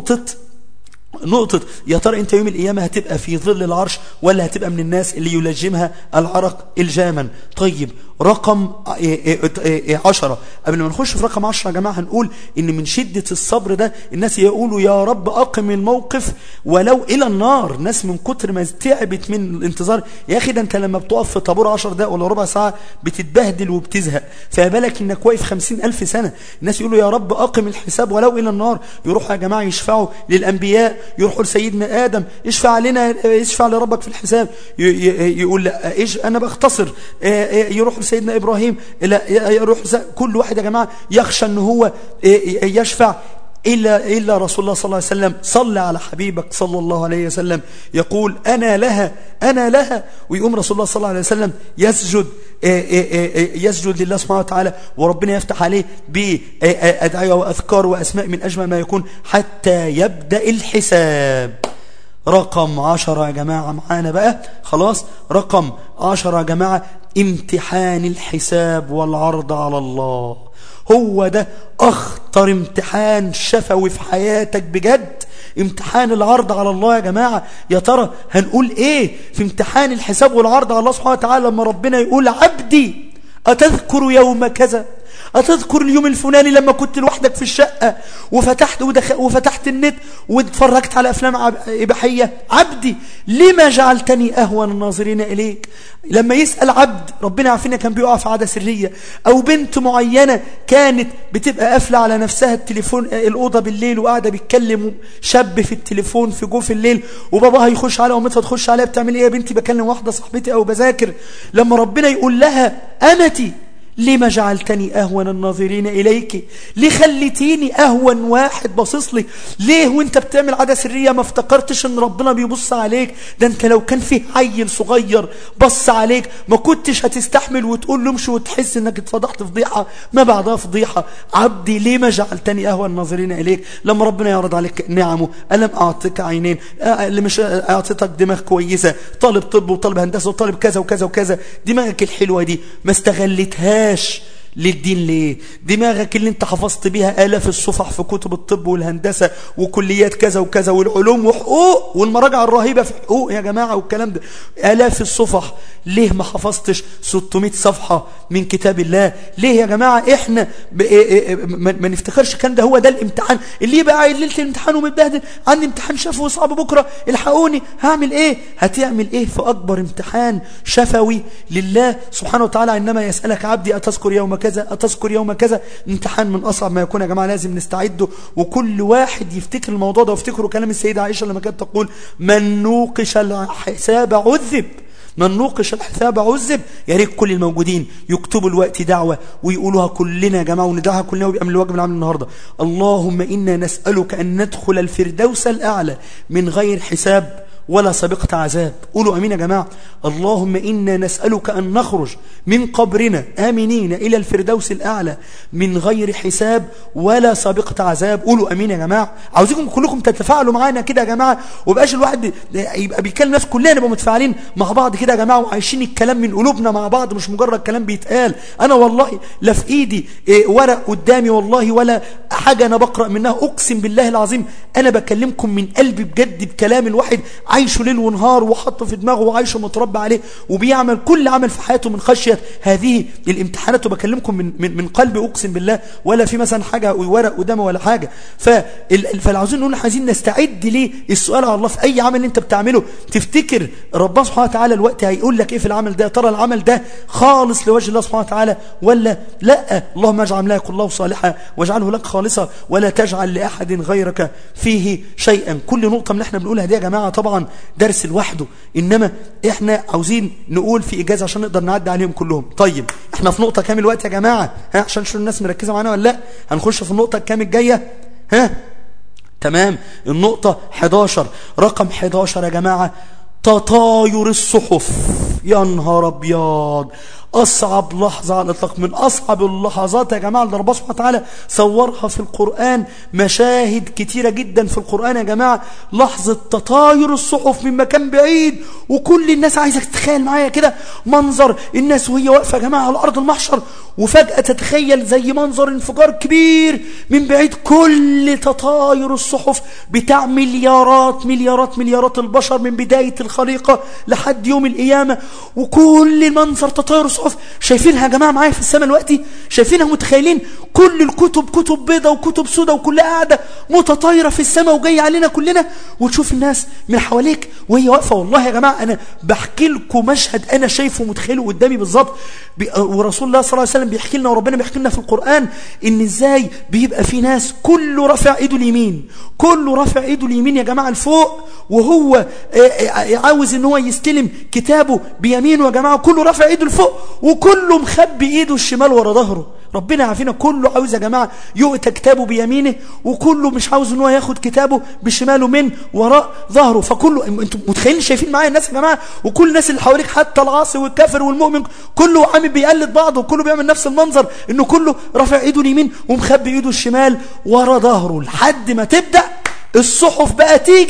نقطة يا ترى انت يوم القيامة هتبقى في ظل العرش ولا هتبقى من الناس اللي يلجمها العرق الجاما؟ طيب رقم 10. قبل ما نخش في رقم 10 يا جماعة هنقول ان من شدة الصبر ده الناس يقولوا يا رب اقم الموقف ولو الى النار. ناس من كتر ما تعبت من الانتظار. يا اخي ده انت لما بتقف في طابور 10 دقائق ولا ربع ساعة بتتبهدل وبتزهق، فبالك انك واقف 50,000 سنة. الناس يقولوا يا رب اقم الحساب ولو الى النار. يروحوا يا جماعة يشفعوا للانبياء، يروحوا لسيدنا آدم اشفع لنا، اشفع لربك في الحساب. يقول لا انا بختصر. يروح لسيدنا إبراهيم، لا يروح. كل واحد يا جماعة يخشى ان هو يشفع إلا رسول الله صلى الله عليه وسلم. صلى على حبيبك صلى الله عليه وسلم يقول أنا لها أنا لها. ويقوم رسول الله صلى الله عليه وسلم يسجد لله سبحانه وتعالى، وربنا يفتح عليه بأدعية وأذكار وأسماء من أجمل ما يكون حتى يبدأ الحساب. رقم 10 يا جماعة معانا بقى، خلاص رقم 10 يا جماعة، امتحان الحساب والعرض على الله. هو ده اخطر امتحان شفوي في حياتك بجد، امتحان العرض على الله يا جماعة. يا ترى هنقول ايه في امتحان الحساب والعرض على الله سبحانه وتعالى لما ربنا يقول عبدي أتذكر يوم كذا؟ أتذكر اليوم الفلاني لما كنت لوحدك في الشقة وفتحت النت واتفرجت على أفلام إباحية؟ عبدي لما جعلتني أهون الناظرين إليك. لما يسأل عبد، ربنا عارفين كان بيقع في عادة سرية، أو بنت معينة كانت بتبقى قافلة على نفسها التليفون الأوضة بالليل وقاعدة بيتكلم شاب في التليفون في جوف الليل، وباباها يخش عليها ومتها تخش عليها، بتعمل إيه يا بنتي؟ بكلم واحدة صاحبتي أو بذاكر. لما ربنا يقول لها أمتي لما جعلتني أهون الناظرين إليك؟ ليه خليتيني أهون واحد باصص لك؟ ليه وانت بتعمل عادة سرية ما افتكرتش ان ربنا بيبص عليك؟ ده انت لو كان فيه عيل صغير بص عليك ما كنتش هتستحمل وتقول له امشي وتحس انك اتفضحت فضيحة ما بعدها فضيحة. عبدي لما جعلتني أهون الناظرين إليك؟ لما ربنا يعرض عليك نعمه، ألم أعطيك عينين؟ اللي مش أعطيتك دماغ كويسة، طالب طب وطالب هندسة وطالب كذا وكذا وكذا، دماغك الحلوة دي ما استغلتهاش للدين ليه؟ دماغك اللي انت حفظت بيها آلاف الصفح في كتب الطب والهندسة وكليات كذا وكذا والعلوم وحقوق والمراجع الرهيبة في حقوق يا جماعة والكلام ده، آلاف الصفح، ليه ما حفظتش 600 صفحة من كتاب الله؟ ليه يا جماعة احنا ما نفتخرش كان ده هو ده الامتحان؟ اللي يبقى قاعد ليلة الامتحان ومتبهدل، عندي امتحان شفوي صعب بكرة الحقوني، هعمل ايه؟ هتعمل ايه في اكبر امتحان شفوي لله سبحانه وتعالى؟ انما يسألك عبدي أتذكر يوم كذا؟ أتذكر يوم كذا؟ امتحان من أصعب ما يكون يا جماعة، لازم نستعده، وكل واحد يفتكر الموضوع ده. وافتكروا كلام السيدة عائشة لما كانت تقول من نوقش الحساب عذب، من نوقش الحساب عذب. يا ريت كل الموجودين يكتبوا الوقت دعوة ويقولوها كلنا يا جماعة وندعها كلنا وبيعمل الواجب العام النهاردة. اللهم إنا نسألك أن ندخل الفردوس الأعلى من غير حساب ولا سابقة عذاب. قولوا أمين يا جماعة. اللهم إنا نسألك أن نخرج من قبرنا آمنين إلى الفردوس الأعلى من غير حساب ولا سابقة عذاب. قولوا أمين يا جماعة. عاوزيكم كلكم تتفاعلوا معانا كده يا جماعة، وبقاش الواحد يبقى بيتكلم ناس، كلنا نبقى متفاعلين مع بعض كده يا جماعة وعايشين الكلام من قلوبنا مع بعض، مش مجرد كلام بيتقال. أنا والله لا في إيدي ورق قدامي والله ولا حاجة أنا بقرأ منها، أقسم بالله العظيم أنا بكلمكم من قلبي بجد بكلام الواحد عايشه ليل ونهار وحطه في دماغه وعايشه متربى عليه وبيعمل كل عمل في حياته من خشية هذه الامتحانات، وبكلمكم من قلبي أقسم بالله، ولا في مثلا حاجة ورق قدامه ولا حاجة. فالعاوزين نقول عايزين نستعد ليه السؤال على الله في أي عمل أنت بتعمله. تفتكر ربنا سبحانه وتعالى الوقت هيقول لك إيه في العمل ده؟ ترى العمل ده خالص لوجه الله سبحانه وتعالى ولا لا؟ اللهم اجعل لا يكون الله صالحا واجعله لك خالصا ولا تجعل لأحد غيرك فيه شيئا. كل نقطة من احنا بنقولها دي يا جماعة طبعا درس لوحده، إنما احنا عاوزين نقول في إجازة عشان نقدر نعدي عليهم كلهم. طيب احنا في نقطة كام الوقت يا جماعة؟ عشان شو الناس مركزة معانا ولا لا؟ هنخش في النقطة كام الجاية؟ تمام. النقطة 11، رقم 11 يا جماعة، تطاير الصحف. يا نهار ابيض، أصعب لحظة على الإطلاق، من أصعب اللحظات يا جماعة اللي ربنا سبحانه وتعالى صورها في القرآن. مشاهد كتيرة جدا في القرآن يا جماعة، لحظة تطاير الصحف من مكان بعيد، وكل الناس عايزك تتخيل معايا كده منظر الناس وهي واقفة يا جماعة على أرض المحشر، وفجأة تتخيل زي منظر انفجار كبير من بعيد. كل تطاير الصحف بتاع مليارات مليارات مليارات البشر من بداية الخليقة لحد يوم القيامة، وكل منظر تطاير الصحف شايفينها يا جماعة معايا في السماء دلوقتي؟ شايفينها متخيلين؟ كل الكتب كتب بيضة وكتب سودة وكلها قاعدة متطايرة في السماء وجاية علينا كلنا، وتشوف الناس من حواليك وهي واقفة. والله يا جماعة أنا بحكي لكم مشهد أنا شايفه متخيله قدامي بالظبط، ورسول الله صلى الله عليه وسلم بيحكي لنا وربنا بيحكي لنا في القرآن إن إزاي بيبقى في ناس كله رافع إيده اليمين، كله رافع إيده اليمين يا جماعة لفوق، وهو عاوز إن هو يستلم كتابه بيمينه يا جماعة، كله رافع إيده لفوق وكله مخبي إيده الشمال ورا ظهره. ربنا عارفين كله عاوز يا جماعة يؤتى كتابه بيمينه، وكله مش عاوز ان هو ياخد كتابه بشماله من وراء ظهره. فكله، انتم متخيلين شايفين معايا الناس يا جماعة، وكل الناس اللي حواليك حتى العاصي والكافر والمؤمن كله عامل بيقلد بعضه، وكله بيعمل نفس المنظر، انه كله رافع ايده اليمين ومخبي ايده الشمال ورا ظهره، لحد ما تبدأ الصحف بقى تيجي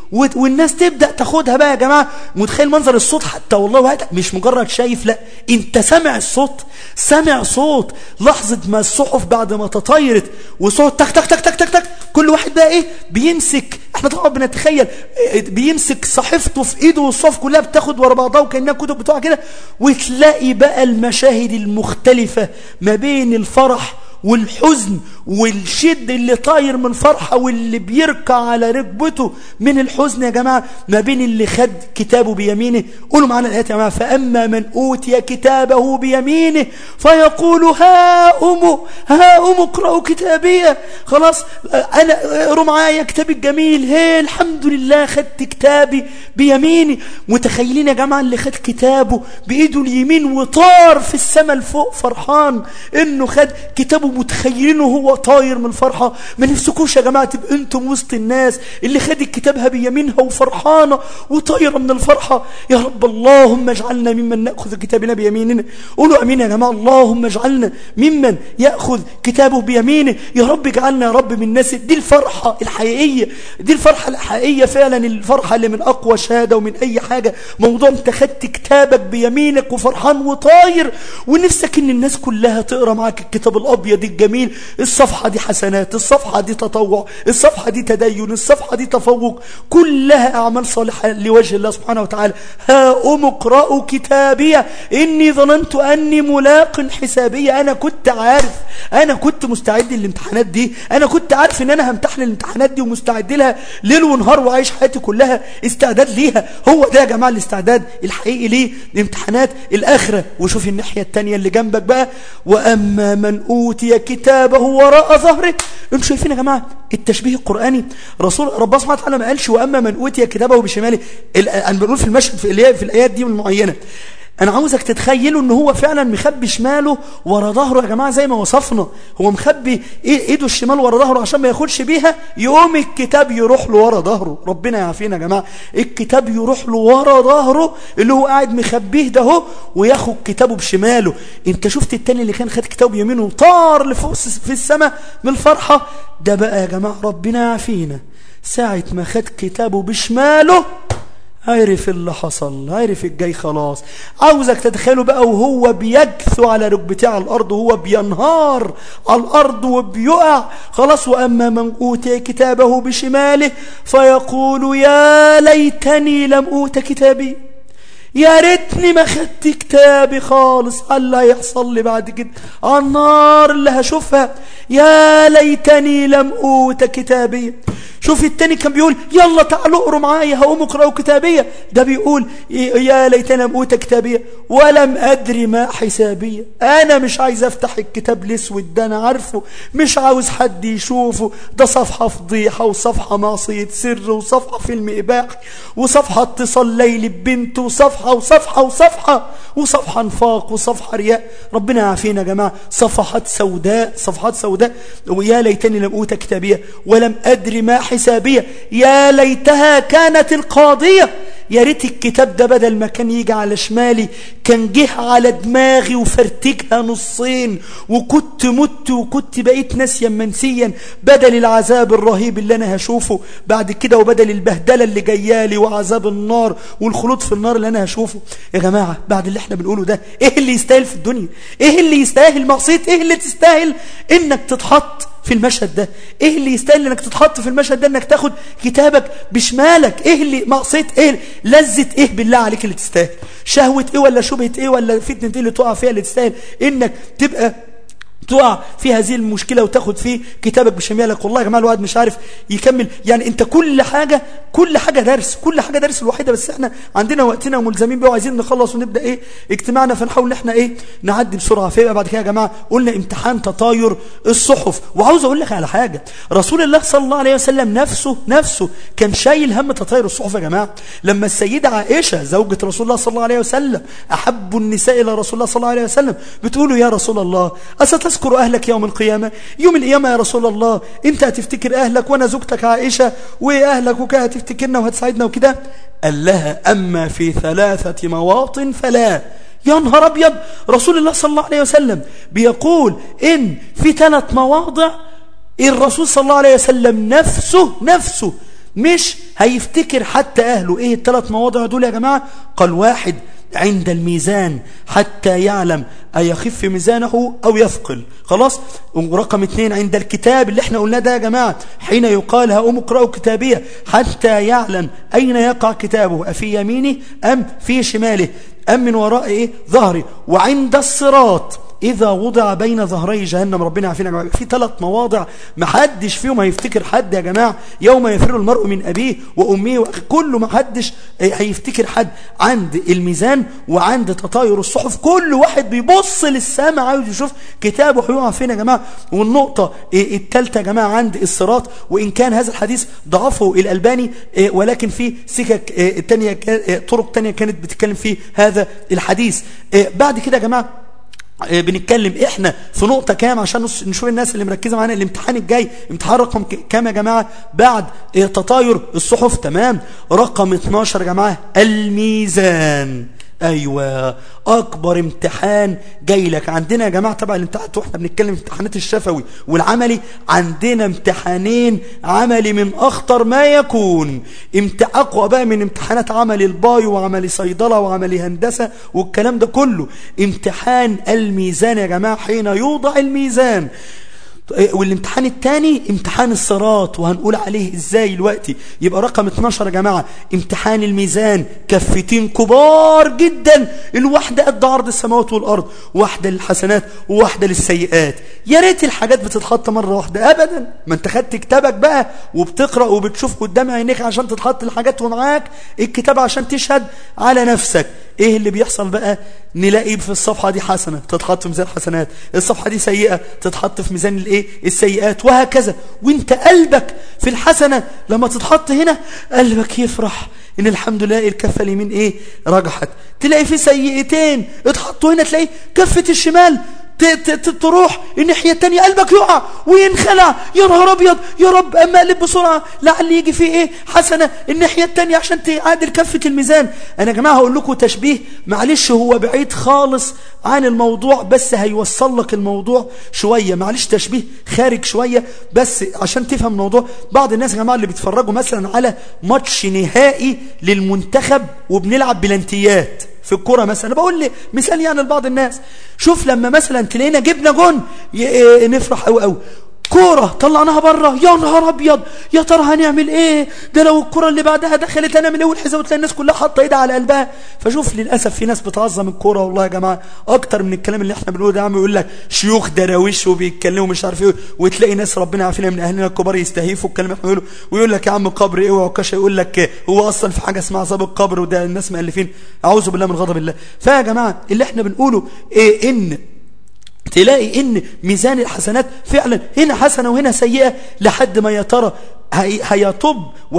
والناس تبدأ تاخدها بقى. يا جماعة متخيل منظر الصوت حتى والله مش مجرد شايف، لا انت سامع الصوت، سامع صوت لحظة ما الصحف بعد ما تطايرت وصوت تك تك تك تك تك تك، كل واحد بقى ايه بيمسك، احنا طبعا بنتخيل بيمسك صحيفته في ايده والصحف كلها بتاخد ورا بعضها وكأنها كتب بتوع كده، وتلاقي بقى المشاهد المختلفة ما بين الفرح والحزن والشد اللي طاير من فرحة واللي بيركع على ركبته من الحزن. يا جماعة ما بين اللي خد كتابه بيمينه، قولوا معنا الآيات يا جماعة، فأما من أوتي كتابه بيمينه فيقول ها أم اقرأوا كتابية، خلاص أنا اقروا معايا كتابي الجميل، هي الحمد لله خدت كتابي بيميني. متخيلين يا جماعة اللي خد كتابه بإيده اليمين وطار في السماء لفوق فرحان إنه خد كتابه، متخيلينه هو طاير من الفرحة؟ ما نفسكوش يا جماعة تبقى انتم وسط الناس اللي خدت كتابها بيمينها وفرحانة وطايرة من الفرحة؟ يا رب اللهم اجعلنا ممن نأخذ كتابنا بيميننا. قولوا امين يا جماعة، اللهم اجعلنا ممن يأخذ كتابه بيمينه. يا رب اجعلنا يا رب من الناس دي. الفرحة الحقيقية دي، الفرحة الحقيقية فعلا، الفرحة اللي من اقوى شهادة ومن اي حاجة موضوع انت خدت كتابك بيمينك وفرحان وطاير ونفسك ان الناس كلها تقرأ معاك الكتاب الابيض الجميل. الصفحة دي حسنات، الصفحة دي تطوع، الصفحة دي تدين، الصفحة دي تفوق، كلها أعمال صالحة لوجه الله سبحانه وتعالى. ها أم اقرأوا كتابية إني ظننت أني ملاق حسابية. أنا كنت عارف، أنا كنت مستعد للامتحانات دي، أنا كنت عارف إن أنا همتحن الامتحانات دي ومستعد لها ليل ونهار وعايش حياتي كلها استعداد ليها. هو ده يا جماعة الاستعداد الحقيقي ليه لامتحانات الآخرة. وشوف الناحية التانية اللي جنبك بقى، وأما من أوتي كتابه وراء ظهره. انتوا شايفين يا جماعة التشبيه القرآني؟ ربنا سبحانه وتعالى ما قالش وأما من أوتي كتابه بشماله. أنا بنقول في المشهد في الآيات دي المعينة، أنا عاوزك تتخيلوا إن هو فعلا مخبي شماله ورا ظهره يا جماعة زي ما وصفنا. هو مخبي إيده الشمال ورا ظهره عشان ما ياخدش بيها، يقوم الكتاب يروح له ورا ظهره. ربنا يعافينا يا جماعة، الكتاب يروح له ورا ظهره اللي هو قاعد مخبيه ده هو، وياخد كتابه بشماله. أنت شفت التاني اللي كان خد كتابه بيمينه وطار لفوق في السماء من الفرحة؟ ده بقى يا جماعة ربنا يعافينا ساعة ما خد كتابه بشماله عرف اللي حصل، عرف الجاي خلاص. عاوزك تتخيلوا بقى وهو بيجثو على ركبتيه على الأرض، وهو بينهار على الأرض وبيقع خلاص. وأما من أوتي كتابه بشماله فيقول يا ليتني لم أوت كتابي، يا ريتني ما خدت كتابي خالص، على اللي هيحصل لي بعد كده، على النار اللي هشوفها، يا ليتني لم أوت كتابي. شوف التاني كان بيقول يلا تعالوا اقروا معايا هقوم اقرأوا كتابية، ده بيقول يا ليتني لم أوت كتابية ولم أدري ما حسابية. أنا مش عايز أفتح الكتاب الأسود ده، أنا عارفه مش عاوز حد يشوفه، ده صفحة فضيحة وصفحة معصية سر وصفحة فيلم إباحي وصفحة اتصال ليلي ببنت وصفحة وصفحة وصفحة وصفحة نفاق وصفحة رياء. ربنا يعافينا يا جماعة، صفحات سوداء، صفحات سوداء. ويا ليتني لم أوت كتابية ولم أدري ما حسابية، يا ليتها كانت القاضية. يا ريت الكتاب ده بدل ما كان يجي على شمالي كان جه على دماغي وفرتكها نصين، وكنت مت وكنت بقيت ناسيا منسيا، بدل العذاب الرهيب اللي انا هشوفه بعد كده، وبدل البهدله اللي جايالي وعذاب النار والخلود في النار اللي انا هشوفه. يا جماعه بعد اللي احنا بنقوله ده، ايه اللي يستاهل في الدنيا؟ ايه اللي يستاهل معصيه؟ ايه اللي تستاهل انك تتحط في المشهد ده؟ ايه اللي يستاهل انك تتحط في المشهد ده، انك تاخد كتابك بشمالك؟ ايه اللي معصيه؟ ايه لذة؟ ايه بالله عليك اللي تستاهل؟ شهوة ايه ولا شبهة ايه ولا فتنة ايه اللي تقع فيها اللي تستاهل انك تبقى تقع في هذه المشكلة وتاخد فيه كتابك بشمالك؟ والله يا جماعة الواحد مش عارف يكمل. يعني انت كل حاجة درس، كل حاجة درس الوحيدة، بس احنا عندنا وقتنا وملزمين بيه وعايزين نخلص ونبدأ ايه اجتماعنا، فنحاول ان احنا نعدي بسرعة. فيبقى بعد كده يا جماعة قلنا امتحان تطاير الصحف. وعاوز اقول لك على حاجة، رسول الله صلى الله عليه وسلم نفسه كان شايل هم تطاير الصحف يا جماعة. لما السيدة عائشة زوجة رسول الله صلى الله عليه وسلم، احب النساء الى رسول الله صلى الله عليه وسلم، بتقوله يا رسول الله أستذكر أهلك يوم القيامة؟ يوم القيامة يا رسول الله أنت هتفتكر أهلك وأنا زوجتك عائشة وأهلك وكده هتفتكرنا وهتساعدنا وكده؟ قال لها أما في 3 مواطن فلا. يا نهار أبيض، رسول الله صلى الله عليه وسلم بيقول إن في 3 مواضع الرسول صلى الله عليه وسلم نفسه مش هيفتكر حتى أهله. إيه الثلاث مواضع دول يا جماعة؟ قال: واحد عند الميزان حتى يعلم أيخف ميزانه أو يثقل، خلاص. ورقم 2 عند الكتاب اللي احنا قلنا ده يا جماعة، حين يقال: هؤم اقرأوا كتابية، حتى يعلم أين يقع كتابه، أفي يمينه أم في شماله أم من وراء ظهره. وعند الصراط إذا وضع بين ظهري جهنم. ربنا يعافينا يا جماعة. في 3 مواضع محدش فيهم هيفتكر حد يا جماعة. يوم يفر المرء من أبيه وأمه كله محدش هيفتكر حد. عند الميزان وعند تطاير الصحف، كل واحد بيبص للسماء عاوز يشوف كتابه هيقع فين يا جماعة. والنقطة الثالثة يا جماعة عند الصراط، وإن كان هذا الحديث ضعفه الألباني، ولكن في سكك التانية، طرق تانية كانت بتتكلم في هذا الحديث. بعد كده يا جماعة بنتكلم احنا في نقطة كام عشان نشوف الناس اللي مركزة معانا. الامتحان الجاي امتحان رقم كام يا جماعة بعد تطاير الصحف؟ تمام. رقم 12 يا جماعة الميزان. ايوه، اكبر امتحان جاي لك. عندنا يا جماعه طبعا الامتحانات، واحنا بنتكلم امتحانات الشفوي والعملي، عندنا امتحانين عملي من اخطر ما يكون. اقوى بقى من امتحانات عملي البايو وعملي صيدله وعملي هندسه والكلام ده كله. امتحان الميزان يا جماعه، حين يوضع الميزان. والامتحان الثاني امتحان الصراط، وهنقول عليه ازاي دلوقتي. يبقى رقم 12 يا جماعة امتحان الميزان، كفتين كبار جدا، الواحدة قد عرض السماوات والارض، واحدة للحسنات وواحدة للسيئات. يا ريت الحاجات بتتحط مرة واحدة، ابدا. ما انت خدت كتابك بقى وبتقرأ وبتشوف قدام عينيك عشان تتحط الحاجات، ومعاك الكتاب عشان تشهد على نفسك. ايه اللي بيحصل بقى؟ نلاقي في الصفحة دي حسنة تتحط في ميزان حسنات، الصفحة دي سيئة تتحط في ميزان السيئات، وهكذا. وانت قلبك في الحسنة لما تتحط هنا قلبك يفرح ان الحمد لله الكفة اليمين رجحت. تلاقي في سيئتين اتحطوا هنا، تلاقي كفة الشمال تروح الناحية التانية، قلبك يقع وينخلع. يا نهار ابيض، يا رب اما اقلب بسرعة لعل يجي فيه حسنة الناحية التانية عشان تعادل كفة الميزان. انا يا جماعة هقول لكم تشبيه، معلش هو بعيد خالص عن الموضوع بس هيوصل لك الموضوع شوية. معلش تشبيه خارج شوية بس عشان تفهم الموضوع. بعض الناس يا جماعة اللي بيتفرجوا مثلا على ماتش نهائي للمنتخب وبنلعب بلانتيات في الكرة مثلا، بقول لي مثال يعني لبعض الناس، شوف لما مثلا تلاقينا جبنا جون نفرح قوي قوي، كورة طلعناها بره، يا نهار ابيض يا ترى هنعمل ايه؟ ده لو الكورة اللي بعدها دخلت هنعمل ايه؟ والحزام، وتلاقي الناس كلها حاطه ايدها على قلبها. فشوف للاسف في ناس بتعظم الكورة والله يا جماعه اكتر من الكلام اللي احنا بنقوله ده. عم يقول لك شيوخ دراويش وبيتكلموا مش عارف ايه، وتلاقي ناس ربنا يعافينا من اهلنا الكبار يستهيفوا الكلام اللي احنا بنقوله، ويقول لك يا عم قبر ايه وعكاشه، يقول لك هو اصلا في حاجه اسمها عذاب القبر وده الناس مؤلفين، اعوذ بالله من غضب الله. فيا جماعه اللي احنا بنقوله ايه؟ ان تلاقي ان ميزان الحسنات فعلا هنا حسنة وهنا سيئة، لحد ما يا ترى هيطب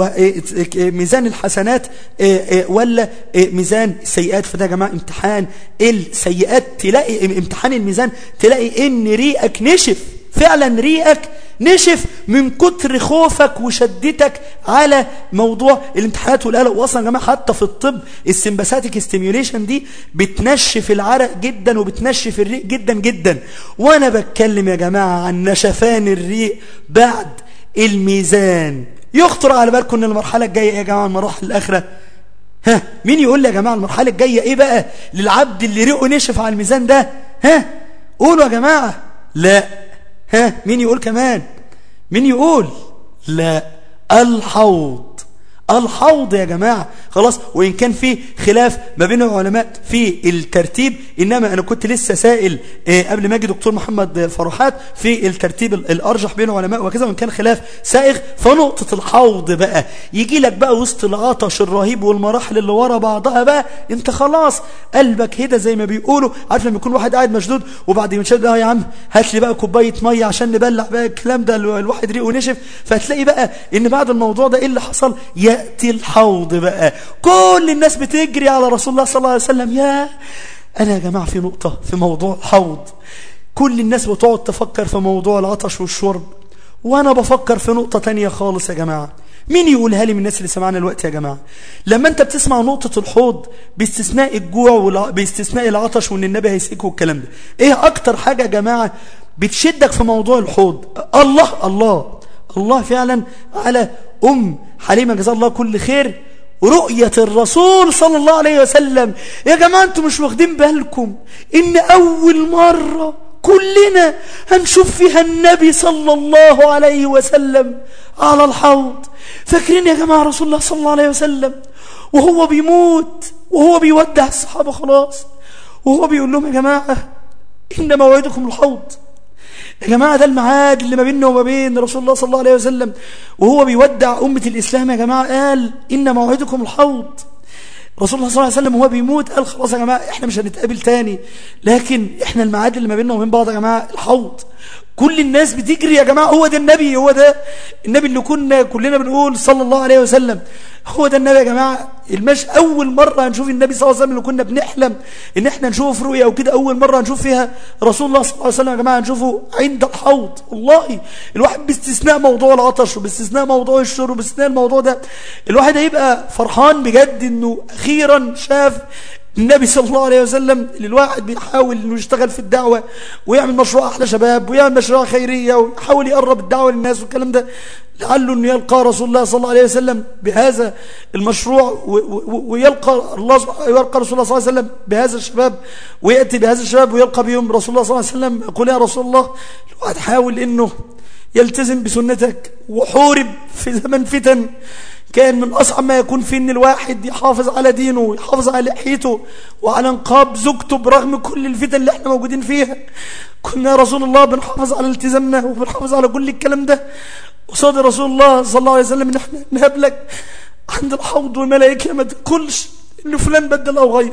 ميزان الحسنات ولا ميزان السيئات. فده يا جماعة امتحان السيئات، تلاقي امتحان الميزان تلاقي ان ريقك نشف، فعلا ريقك نشف من كتر خوفك وشدتك على موضوع الامتحانات والقلق. واصلا يا جماعه حتى في الطب السمباثيك ستيميوليشن دي بتنشف العرق جدا وبتنشف الريق جدا جدا. وانا بتكلم يا جماعه عن نشفان الريق بعد الميزان. يخطر على بالكم ان المرحله الجايه يا جماعه المراحل الاخره؟ ها مين يقول لي يا جماعه المرحله الجايه ايه بقى للعبد اللي ريقه نشف على الميزان ده؟ ها قولوا يا جماعه. لا، ها مين يقول كمان؟ مين يقول؟ لا، الحوض. الحوض يا جماعة خلاص. وإن كان في خلاف ما بين العلماء في الترتيب، إنما أنا كنت لسه سائل قبل ما أجي دكتور محمد فرحات في الترتيب الأرجح بين العلماء وكذا، وإن كان خلاف سائغ. فنقطة الحوض بقى يجي لك بقى وسط العطش الرهيب والمراحل اللي ورا بعضها بقى، أنت خلاص قلبك هدا زي ما بيقولوا. عارف لما يكون واحد قاعد مشدود وبعد ما يشد يا عم هات لي بقى كوباية مية عشان نبلع بقى الكلام ده، الواحد ريقه نشف. فتلاقي بقى إن بعد الموضوع ده إيه اللي حصل؟ يأتي الحوض بقى، كل الناس بتجري على رسول الله صلى الله عليه وسلم. يا أنا يا جماعة في نقطة في موضوع الحوض، كل الناس بتقعد تفكر في موضوع العطش والشرب، وأنا بفكر في نقطة تانية خالص يا جماعة. مين يقولها لي من الناس اللي سمعنا الوقت يا جماعة؟ لما أنت بتسمع نقطة الحوض باستثناء الجوع باستثناء العطش وإن النبي هيسقيك والكلام ده، إيه أكتر حاجة يا جماعة بتشدك في موضوع الحوض؟ الله الله الله فعلا على حليمة جزاها الله كل خير رؤية الرسول صلى الله عليه وسلم. يا جماعة انتم مش واخدين بالكم ان اول مرة كلنا هنشوف فيها النبي صلى الله عليه وسلم على الحوض؟ فاكرين يا جماعة رسول الله صلى الله عليه وسلم وهو بيموت وهو بيودع الصحابة خلاص، وهو بيقول لهم يا جماعة إن موعدكم الحوض. يا جماعة ده الميعاد اللي ما بيننا وما بين رسول الله صلى الله عليه وسلم، وهو بيودع أمة الإسلام يا جماعة قال إن موعدكم الحوض. رسول الله صلى الله عليه وسلم وهو بيموت قال خلاص يا جماعة احنا مش هنتقابل تاني، لكن احنا الميعاد اللي ما بيننا وبين بعض يا جماعة الحوض. كل الناس بتجري يا جماعة، هو ده النبي، هو ده النبي اللي كلنا بنقول صلى الله عليه وسلم، هو ده النبي يا جماعة. أول مرة هنشوف النبي صلى الله عليه وسلم اللي كنا بنحلم إن احنا نشوف رؤية أو كده، أول مرة هنشوف فيها رسول الله صلى الله عليه وسلم يا جماعة هنشوفه عند الحوض. والله الواحد باستثناء موضوع العطش وباستثناء موضوع الشرب وباستثناء الموضوع ده، الواحد هيبقى فرحان بجد إنه أخيرا شاف النبي صلى الله عليه وسلم اللي الواحد بيحاول انه يشتغل في الدعوة ويعمل مشروع احلى شباب ويعمل مشروع خيرية ويحاول يقرب الدعوة للناس والكلام ده، لعله انه يلقى رسول الله صلى الله عليه وسلم بهذا المشروع ويلقى رسول الله صلى الله عليه وسلم بهذا الشباب، ويأتي بهذا الشباب ويلقى بهم رسول الله صلى الله عليه وسلم يقول يا رسول الله الواحد حاول انه يلتزم بسنتك، وحورب في زمن فتن كان من أصعب ما يكون في إن الواحد يحافظ على دينه ويحافظ على لحيته وعلى نقاب زوجته برغم كل الفتن اللي احنا موجودين فيها. كنا يا رسول الله بنحافظ على التزامنا وبنحافظ على كل الكلام ده، وصاد رسول الله صلى الله عليه وسلم إن احنا نهبلك عند الحوض والملائكة ما تقولش إن فلان بدل أو غير.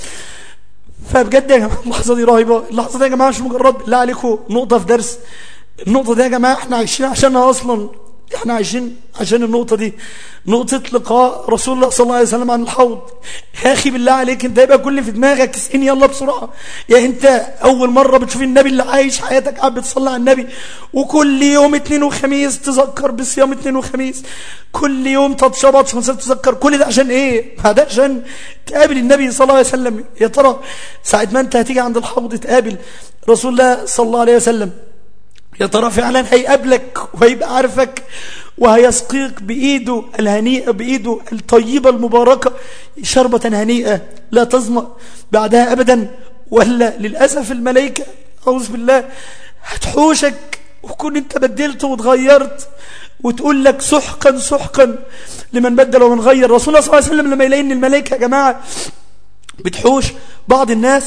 فبجد يا جماعة اللحظة دي رهيبة. اللحظة دي يا جماعة مش مجرد بالله عليكم نقطة في درس، النقطة دي يا جماعة احنا عايشين عشانها أصلا، احنا عايشين عشان النقطة دي، نقطة لقاء رسول الله صلى الله عليه وسلم عن الحوض. يا أخي بالله عليك انت يبقى كل في دماغك اسقني يلا بسرعة. يا انت أول مرة بتشوف النبي اللي عايش حياتك قاعد بتصلي على النبي، وكل يوم اثنين وخميس تذكر بصيام اثنين وخميس، كل يوم تتشبط تذكر، كل ده عشان ايه؟ هذا عشان تقابل النبي صلى الله عليه وسلم. يا ترى ساعة ما انت هتيجي عند الحوض تقابل رسول الله صلى الله عليه وسلم، يا ترى فعلا هيقابلك وهيبقى عارفك وهيسقيك بإيده الهنيئة، بإيده الطيبة المباركة شربة هنيئة لا تظمأ بعدها أبدا، ولا للأسف الملائكة أعوذ بالله هتحوشك وكون انت بدلت وتغيرت وتقول لك سحقا سحقا لمن بدل ومن غير. رسول الله صلى الله عليه وسلم لما يلاقي ان الملائكة يا جماعة بتحوش بعض الناس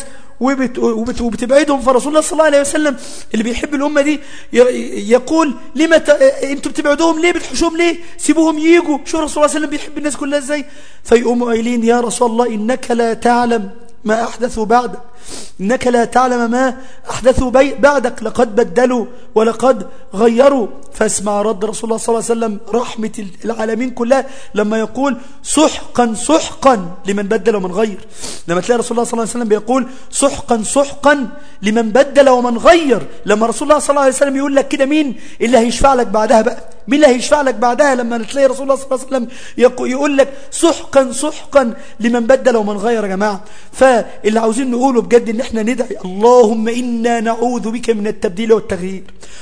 وبتبعدهم، فرسول الله صلى الله عليه وسلم اللي بيحب الأمة دي يقول لما انتوا بتبعدوهم ليه؟ بتحشوهم ليه؟ سيبوهم ييجوا. شو رسول الله صلى الله عليه وسلم بيحب الناس كلها ازاي؟ فيقوموا قايلين يا رسول الله إنك لا تعلم ما أحدثوا بعدك، إنك لا تعلم ما أحدثوا بعدك، لقد بدلوا ولقد غيروا. فاسمع رد رسول الله صلى الله عليه وسلم رحمة العالمين كلها لما يقول سحقا سحقا لمن بدل ومن غير. لما تلاقي رسول الله صلى الله عليه وسلم بيقول سحقا سحقا لمن بدل ومن غير، لما رسول الله صلى الله عليه وسلم يقول لك كده مين اللي هيشفع لك بعدها بقى؟ مين اللي هيشفع لك بعدها لما تلاقي رسول الله صلى الله عليه وسلم يقول لك سحقا سحقا لمن بدل ومن غير؟ يا جماعة فاللي عاوزين نقوله بجد ان احنا ندعي اللهم إنا نعوذ بك من التبديل والتغيير،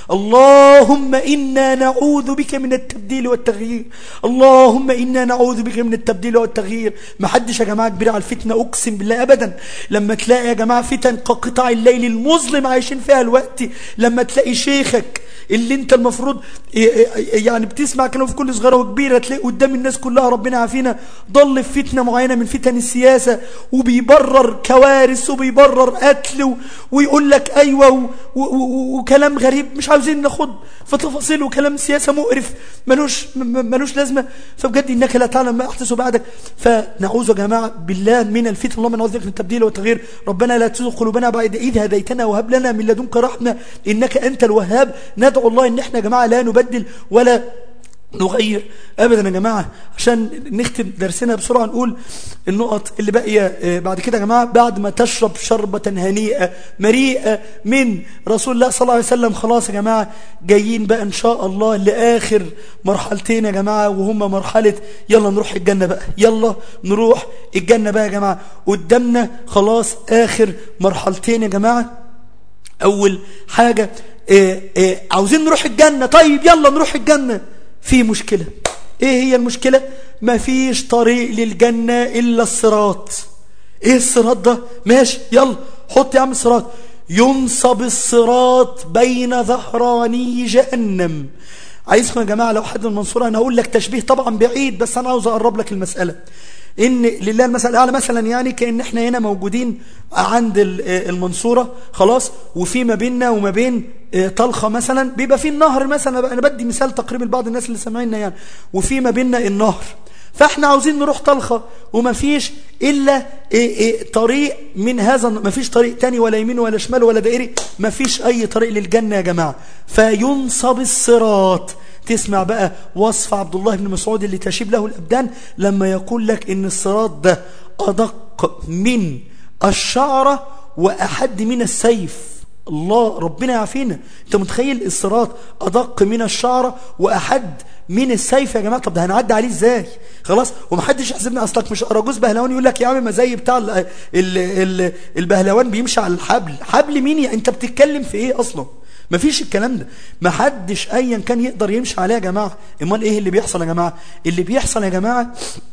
اللهم إنا نعوذ بك من التبديل والتغيير، اللهم إنا نعوذ بك من التبديل والتغيير. ما حدش يا جماعة كبير على الفتنة أقسم بالله أبدا. لما تلاقي يا جماعة فتن كقطع الليل المظلم عايشين فيها الوقت، لما تلاقي شيخك اللي انت المفروض يعني بتسمع كلامه في كل صغيرة وكبيرة، تلاقي قدام الناس كلها ربنا عافينا ضل في فتنة معينة من فتن السياسة وبيبرر كوارث وبيبرر قتل ويقول لك ايوه وكلام غريب مش عاوزين ناخد في تفاصيل، وكلام سياسة مقرف ملوش لازمة. فبجد انك لا تعلم ما احدث بعدك. فنعوذ يا جماعة بالله من الفتن، اللهم نعوذ بك من التبديل والتغيير. ربنا لا تزغ قلوبنا بعد إذ هديتنا وهب لنا من لدنك رحمة إنك أنت الوهاب. ندعو الله ان احنا يا جماعة لا نبدل ولا نغير ابدا يا جماعة. عشان نختم درسنا بسرعة نقول النقط اللي باقية بعد كده يا جماعة. بعد ما تشرب شربة هنيئة مريئة من رسول الله صلى الله عليه وسلم، خلاص يا جماعة جايين بقى ان شاء الله لآخر مرحلتين يا جماعة، وهم مرحلة يلا نروح الجنة بقى، يلا نروح الجنة بقى يا جماعة. قدامنا خلاص آخر مرحلتين يا جماعة. أول حاجة عاوزين نروح الجنة، طيب يلا نروح الجنة. في مشكلة. ايه هي المشكلة؟ مفيش طريق للجنة الا الصراط. ايه الصراط ده؟ ماشي يلا حط يا عم الصراط. ينصب الصراط بين ظهراني جهنم. عايزكم يا جماعة لو حد من المنصورة، انا هقول لك تشبيه طبعا بعيد بس انا عاوز اقرب لك المسألة. ان لله المثل الاعلى مثلا، يعني كأن احنا هنا موجودين عند المنصورة خلاص، وفي ما بيننا وما بين طلخة مثلا بيبقى في النهر مثلا، انا بدي مثال تقريبا لبعض الناس اللي سامعيننا يعني، وفي ما بيننا النهر، فاحنا عاوزين نروح طلخة وما فيش الا طريق من هذا، ما فيش طريق تاني ولا يمين ولا شمال ولا دائري، ما فيش اي طريق للجنة يا جماعة. فينصب الصراط. تسمع بقى وصف عبد الله بن مسعود اللي تشيب له الأبدان لما يقول لك إن الصراط ده أدق من الشعرة وأحد من السيف. الله ربنا يعافينا. انت متخيل الصراط أدق من الشعرة وأحد من السيف يا جماعة؟ طب ده هنعدي عليه ازاي؟ خلاص ومحدش يحسبنا اصلك مش أراجوز بهلوان يقول لك يا عم ما زي بتاع البهلوان بيمشي على الحبل. حبل مين يعني؟ انت بتتكلم في ايه اصلا؟ ما فيش الكلام ده، ما حدش ايا كان يقدر يمشي عليه يا جماعة. امال ايه اللي بيحصل يا جماعة؟ اللي بيحصل يا جماعة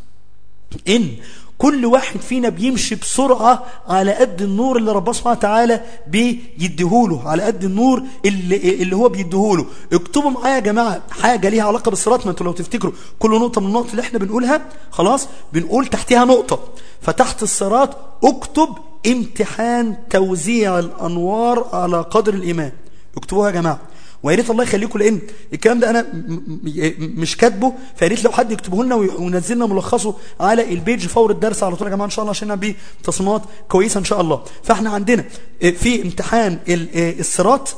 ان كل واحد فينا بيمشي بسرعة على قد النور اللي ربنا سبحانه وتعالى بيديهوله، على قد النور اللي هو بيديهوله. اكتبوا معايا يا جماعة حاجة ليها علاقة بالصراط. ما انتوا لو تفتكروا كل نقطة من النقط اللي احنا بنقولها خلاص بنقول تحتها نقطة، فتحت الصراط اكتب امتحان توزيع الانوار على قدر الايمان. اكتبوها يا جماعة، ويا ريت الله يخليكم لان الكلام ده انا مش كاتبه، فيا ريت لو حد يكتبه لنا ونزلنا ملخصه على البيج فور الدرس على طول يا جماعه ان شاء الله، عشان نبقى تصميمات كويسه ان شاء الله. فاحنا عندنا في امتحان الصراط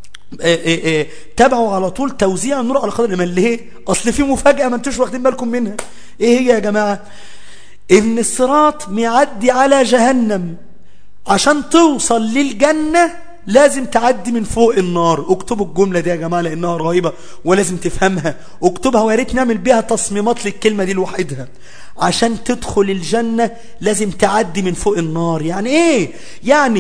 تابعوا على طول توزيع النور على قدر الايمان. ليه؟ اصل في مفاجاه ما انتوش واخدين بالكم منها. ايه هي يا جماعه؟ ان الصراط معدي على جهنم، عشان توصل للجنه لازم تعدي من فوق النار. اكتبوا الجملة دي يا جماعة لأنها رهيبة ولازم تفهمها. اكتبها ويا ريت نعمل بيها تصميمات للكلمة دي لوحدها. عشان تدخل الجنة لازم تعدي من فوق النار. يعني ايه؟ يعني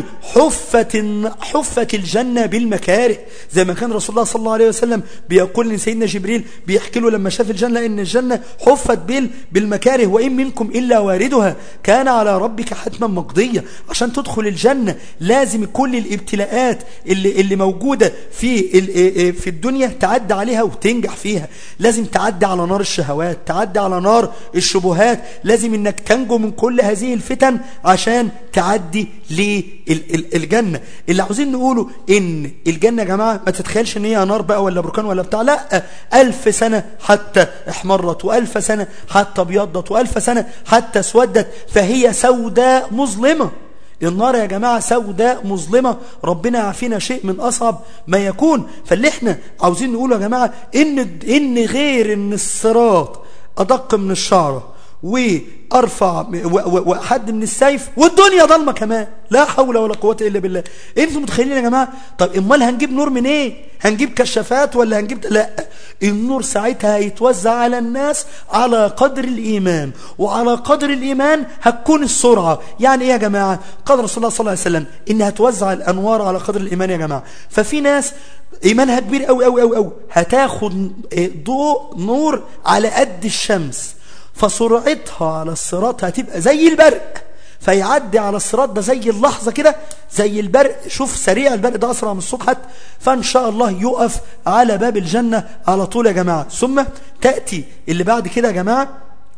حفت الجنة بالمكاره، زي ما كان رسول الله صلى الله عليه وسلم بيقول لسيدنا جبريل بيحكي له لما شاف الجنة ان الجنة حفت بالمكاره، وإن منكم إلا واردها كان على ربك حتما مقضية. عشان تدخل الجنة لازم كل الابتلاءات اللي موجودة في الدنيا تعدي عليها وتنجح فيها. لازم تعدي على نار الشهوات، تعدي على نار الشبهات، لازم انك تنجو من كل هذه الفتن عشان تعدي للجنة. اللي عاوزين نقوله ان الجنة يا جماعة ما تتخيلش ان هي نار بقى ولا بركان ولا بتاع، لا، 1000 سنة حتى احمرت، و1000 سنة حتى ابيضت، و1000 سنة حتى اسودت، فهي سوداء مظلمة. النار يا جماعة سوداء مظلمة، ربنا يعافينا شيء من أصعب ما يكون. فاللي احنا عاوزين نقوله يا جماعة إن غير إن الصراط أدق من الشعرة وأرفع وأحد من السيف والدنيا ضلمة كمان، لا حول ولا قوة إلا بالله. انتم متخيلين يا جماعة؟ طب امال هنجيب نور من ايه؟ هنجيب كشافات ولا هنجيب؟ لا، النور ساعتها هيتوزع على الناس على قدر الإيمان، وعلى قدر الإيمان هتكون السرعة. يعني ايه يا جماعة؟ قال رسول الله صلى الله عليه وسلم إنها توزع الأنوار على قدر الإيمان يا جماعة. ففي ناس إيمانها كبير قوي قوي قوي قوي هتاخد ضوء نور على قد الشمس، فسرعتها على الصراط هتبقى زي البرق، فيعدي على الصراط ده زي اللحظة كده، زي البرق. شوف سريع البرق ده أسرع من الصبح حتى. فإن شاء الله يقف على باب الجنة على طول يا جماعة. ثم تأتي اللي بعد كده يا جماعة،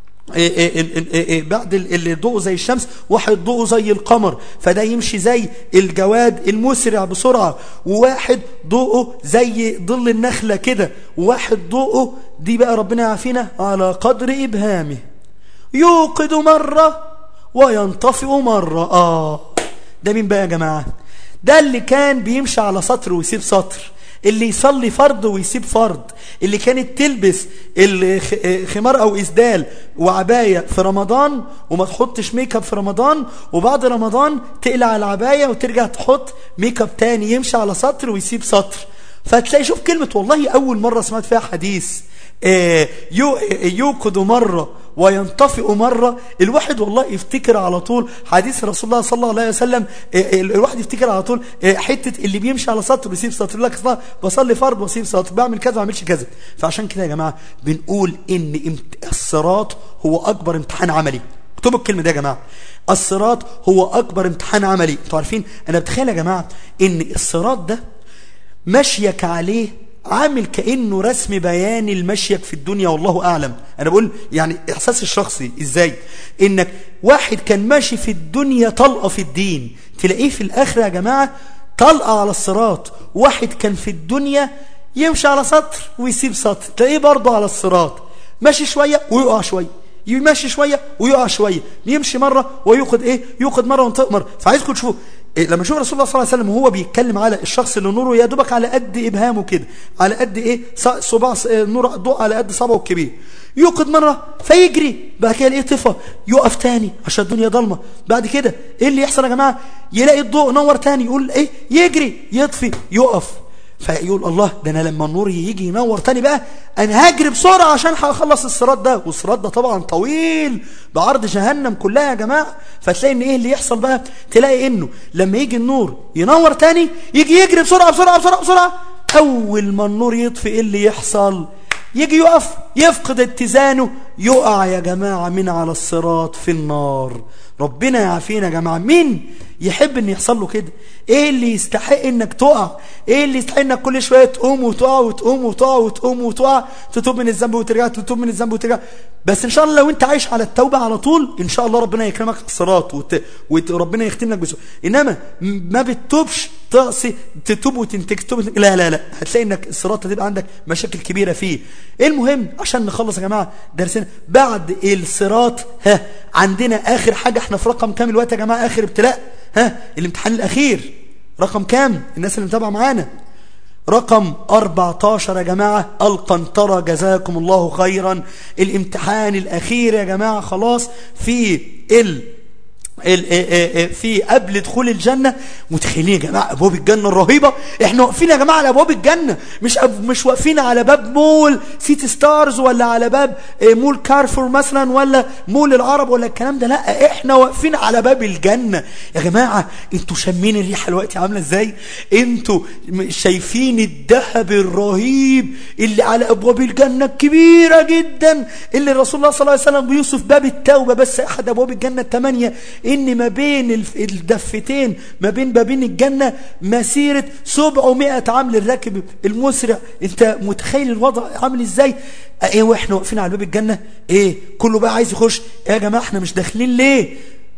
بعد اللي ضوءه زي الشمس واحد ضوءه زي القمر، فده يمشي زي الجواد المسرع بسرعة، وواحد ضوءه زي ظل النخلة كده، وواحد ضوءه دي بقى ربنا يعافينا على قدر إبهامه، يوقد مرة وينطفئ مرة. ده مين بقى يا جماعة؟ ده اللي كان بيمشي على سطر ويسيب سطر، اللي يصلي فرض ويسيب فرض، اللي كانت تلبس خمار او اسدال وعباية في رمضان وما تحطش ميك اب في رمضان، وبعد رمضان تقلع العباية وترجع تحط ميك اب تاني، يمشي على سطر ويسيب سطر. فتلاقي شوف كلمة والله اول مرة سمعت فيها حديث يوقد مرة وينطفئ مرة. الواحد والله يفتكر على طول حديث رسول الله صلى الله عليه وسلم، الواحد يفتكر على طول حتة اللي بيمشي على سطر ويسيب سطر، يقول لك بصلي فرض واسيب سطر، بعمل كذا وعملش كذا. فعشان كده يا جماعة بنقول ان الصراط هو اكبر امتحان عملي. اكتبوا الكلمة دي يا جماعة، الصراط هو اكبر امتحان عملي. انتوا عارفين انا بتخيل يا جماعة ان الصراط ده مشيك عليه عامل كأنه رسم بياني المشيك في الدنيا، والله أعلم. أنا بقول يعني إحساس الشخصي إزاي إنك واحد كان ماشي في الدنيا طلقة في الدين، تلاقيه في الآخرة يا جماعة طلقة على الصراط. واحد كان في الدنيا يمشي على سطر ويسيب سطر، تلاقيه برضه على الصراط ماشي شوية ويقع شوية، يمشي شوية ويقع شوية، يمشي مرة ويأخذ يأخذ مرة وينطق مرة. فعايزكم تشوفوا لما شوف رسول الله صلى الله عليه وسلم وهو بيتكلم على الشخص اللي نوره يا دوبك على قد ابهامه كده، على قد صباع نور ضوء على قد صبعه الكبير، يوقد مره فيجري، بعد كده الاقيه طفى يقف تاني عشان الدنيا ضلمه، بعد كده ايه اللي يحصل يا جماعه؟ يلاقي الضوء نور تاني، يقول يجري يطفي يقف، فيقول الله ده انا لما النور يجي ينور تاني بقى انا هجري بسرعه عشان هخلص الصراط ده. والصراط ده طبعا طويل بعرض جهنم كلها يا جماعه. فتلاقي ان ايه اللي يحصل بقى؟ تلاقي انه لما يجي النور ينور تاني يجي يجري بسرعه بسرعه بسرعه بسرعه، اول ما النور يطفي ايه اللي يحصل؟ يجي يقف يفقد اتزانه، يقع يا جماعه من على الصراط في النار. ربنا يعافينا يا جماعه. مين يحب ان يحصل له كده؟ ايه اللي يستحق انك تقع؟ ايه اللي يستحق انك كل شويه تقوم وتقع وتقوم وتقع وتقوم وتقع، تتوب من الذنب وترجع، تتوب من الذنب وترجع؟ بس ان شاء الله لو انت عايش على التوبه على طول ان شاء الله ربنا يكرمك على الصراط وربنا يختم لك بسوء. انما ما بتتوبش تعصي تتوب وتنتج لا لا لا، هتلاقي انك الصراط هتبقى عندك مشاكل كبيره فيه. المهم عشان نخلص يا جماعه درسنا بعد الصراط، عندنا اخر حاجه. احنا في رقم كام الوقت يا جماعه؟ اخر ابتلاء، الامتحان الاخير رقم كام؟ الناس اللي متابعه معانا رقم 14 يا جماعة، القنطرة. جزاكم الله خيرا. الامتحان الأخير يا جماعة خلاص في في قبل دخول الجنة. متخيلين يا جماعة أبواب الجنة الرهيبة؟ احنا واقفين يا جماعة على أبواب الجنة، مش واقفين على باب مول سيتي ستارز ولا على باب مول كارفور مثلا ولا مول العرب ولا الكلام ده، لا احنا واقفين على باب الجنة يا جماعة. انتوا شامين الريحة الوقت عاملة ازاي؟ انتوا شايفين الذهب الرهيب اللي على أبواب الجنة الكبيرة جدا اللي الرسول الله صلى الله عليه وسلم بيوصف باب التوبة بس أحد أبواب الجنة 8 إن ما بين الدفتين ما بين بابين الجنة مسيرة 700 عام للراكب المسرع. انت متخيل الوضع عامل ازاي؟ واحنا واقفين على باب الجنة كله بقى عايز يخش. يا جماعة احنا مش داخلين ليه؟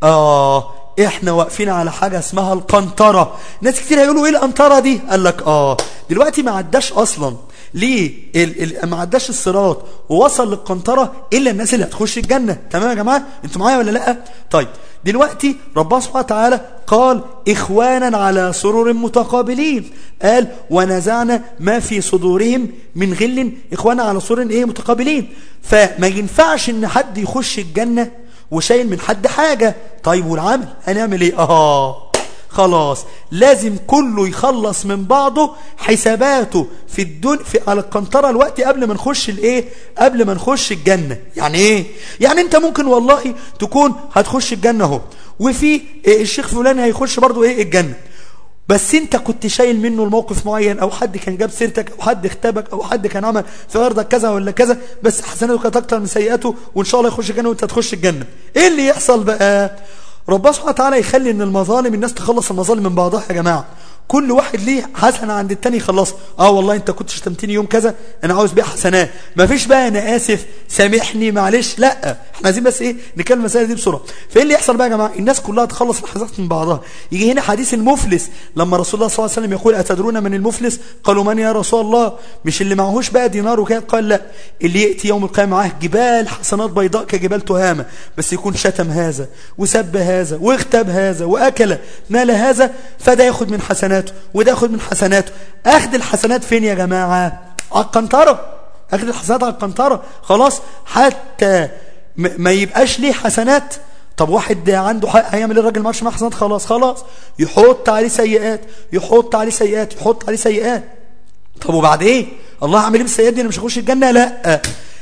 احنا واقفين على حاجة اسمها القنطرة. ناس كتير هيقولوا ايه القنطرة دي؟ قال لك دلوقتي ما عداش اصلا ليه ما عداش الصراط ووصل للقنطرة الا الناس اللي هتخش الجنة. تمام يا جماعة؟ انتوا معايا ولا لا؟ طيب دلوقتي ربنا سبحانه وتعالى قال إخوانا على سرر متقابلين، قال ونزعنا ما في صدورهم من غل إخوانا على سرر متقابلين. فما ينفعش ان حد يخش الجنة وشايل من حد حاجة. طيب والعمل هنعمل ايه؟ خلاص لازم كله يخلص من بعضه حساباته في على القنطرة الوقت قبل ما نخش قبل ما نخش الجنة. يعني ايه؟ يعني انت ممكن والله تكون هتخش الجنة اهو، وفي الشيخ فلان هيخش برضو الجنة، بس انت كنت شايل منه الموقف معين، او حد كان جاب سيرتك، او حد اختبك، او حد كان عمل في ارضك كذا ولا كذا، بس حسناته كانت اكتر من سيئاته، وان شاء الله يخش الجنة وانت هتخش الجنة. ايه اللي يحصل بقى؟ ربنا سبحانه وتعالى يخلي ان المظالم الناس تخلص المظالم من بعضها يا جماعة. كل واحد ليه حسنة عند التاني يخلص. والله انت كنت شتمتني يوم كذا انا عاوز بيها حسنات. ما فيش بقى انا اسف سامحني معلش، لا احنا عايزين بس نتكلم المسائل دي بسرعه. فايه اللي يحصل بقى يا جماعه؟ الناس كلها تخلص الحسنات من بعضها. يجي هنا حديث المفلس لما رسول الله صلى الله عليه وسلم يقول اتدرون من المفلس؟ قالوا من يا رسول الله؟ مش اللي معهوش بقى دينار وكده؟ قال لا، اللي ياتي يوم القيامه معاه جبال حسنات بيضاء كجبال تهامه، بس يكون شتم هذا وسب هذا واغتاب هذا واكل مال هذا، فده ياخد من حسناته وده ياخد من حسناته. اخذ الحسنات فين يا جماعه؟ على القنطره. اخذ الحسنات على القنطره خلاص، حتى ما يبقاش ليه حسنات. طب واحد عنده حق هيعمل الراجل مارش مع حسنات؟ خلاص يحط عليه سيئات، يحط عليه سيئات، يحط عليه سيئات. طب وبعد الله اعمل ايه بالسيئات دي؟ انا مش هخش الجنه؟ لا،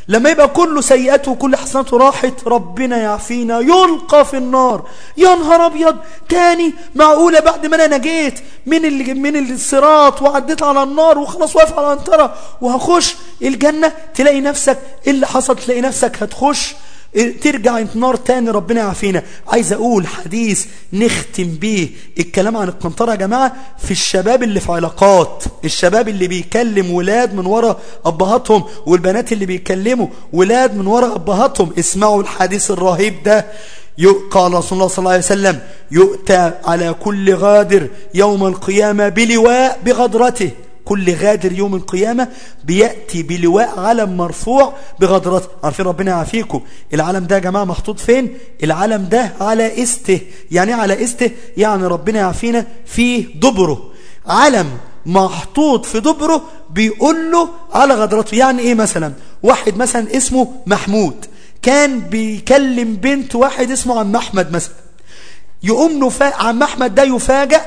لما يبقى كل سيئاته وكل حسناته راحت ربنا يعفينا يلقى في النار. يا نهار ابيض، تاني معقولة بعد ما انا نجيت من الصراط وعديت على النار وخلاص واقف على الانطرة وهخش الجنة، تلاقي نفسك اللي حصل، تلاقي نفسك هتخش ترجع النار تاني، ربنا يعافينا. عايز اقول حديث نختم بيه الكلام عن القنطرة يا جماعة، في الشباب اللي في علاقات، الشباب اللي بيكلم ولاد من وراء ابهاتهم والبنات اللي بيكلموا ولاد من وراء ابهاتهم. اسمعوا الحديث الرهيب ده. قال رسول الله صلى الله عليه وسلم: يؤتى على كل غادر يوم القيامة بلواء بغدرته. كل غادر يوم القيامة بيأتي بلواء علم مرفوع بغدرته. عارفين ربنا يعافيكم العلم ده يا جماعة محطوط فين؟ العلم ده على استه. يعني على استه يعني ربنا يعافينا فيه دبره، علم محطوط في دبره بيقول له على غدرته. يعني ايه؟ مثلا واحد مثلا اسمه محمود كان بيكلم بنت واحد اسمه عم احمد مثلا، يقوم عم احمد ده يفاجأ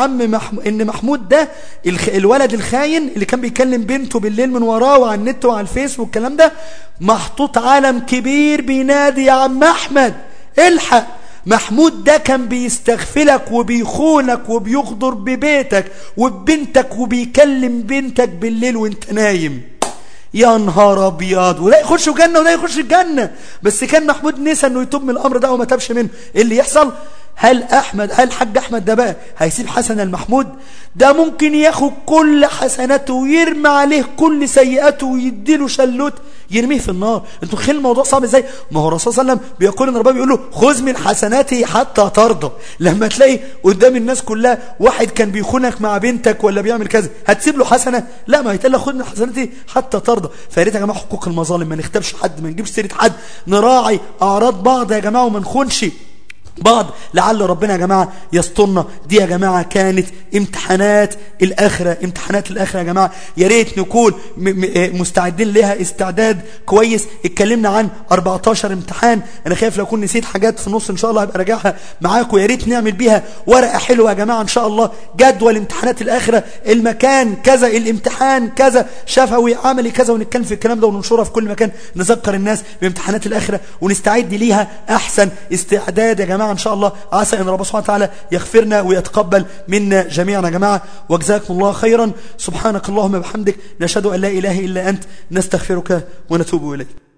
ان محمود ده الولد الخاين اللي كان بيكلم بنته بالليل من وراه وعلى النت وعلى الفيس والكلام ده، محطوط علم كبير بينادي: يا عم احمد الحق، محمود ده كان بيستغفلك وبيخونك وبيغدر ببيتك وببنتك وبيكلم بنتك بالليل وانت نايم. يا نهار ابيض، وده يخش الجنه وده يخش الجنه. بس كان محمود نسى انه يتوب من الامر ده وما تابش منه. ايه اللي يحصل؟ هل حاج احمد ده بقى هيسيب حسنة المحمود؟ ده ممكن ياخد كل حسناته ويرمي عليه كل سيئاته ويديله شلوت يرميه في النار. انتوا تخيلوا الموضوع صعب ازاي؟ ما هو الرسول صلى الله عليه وسلم بيقول ان ربنا بيقول له: خذ من حسناتي حتى ترضى. لما تلاقي قدام الناس كلها واحد كان بيخونك مع بنتك ولا بيعمل كذا، هتسيب له حسنه؟ لا، ما هيتقال له خذ من حسناتي حتى ترضى. فيا ريت يا جماعه حقوق المظالم ما نختبش حد، ما نجيبش سيره حد، نراعي اعراض بعض يا جماعه وما نخونش بعض، لعل ربنا يا جماعة يسترنا. دي يا جماعة كانت امتحانات الآخرة، امتحانات الآخرة يا جماعة. يا ريت نكون مستعدين لها استعداد كويس. اتكلمنا عن 14 امتحان، انا خايف لو كنت نسيت حاجات في النص ان شاء الله هبقى راجعها معاكم. يا ريت نعمل بيها ورقة حلوة يا جماعة ان شاء الله، جدول امتحانات الآخرة، المكان كذا، الامتحان كذا، شفوي عملي كذا، ونتكلم في الكلام ده وننشرها في كل مكان، نذكر الناس بامتحانات الآخرة ونستعد ليها احسن استعداد يا جماعة ان شاء الله. عسى ان رب سبحانه وتعالى يغفرنا ويتقبل منا جميعا يا جماعة. وجزاكم الله خيرا. سبحانك اللهم وبحمدك، نشهد ان لا اله الا انت، نستغفرك ونتوب اليك.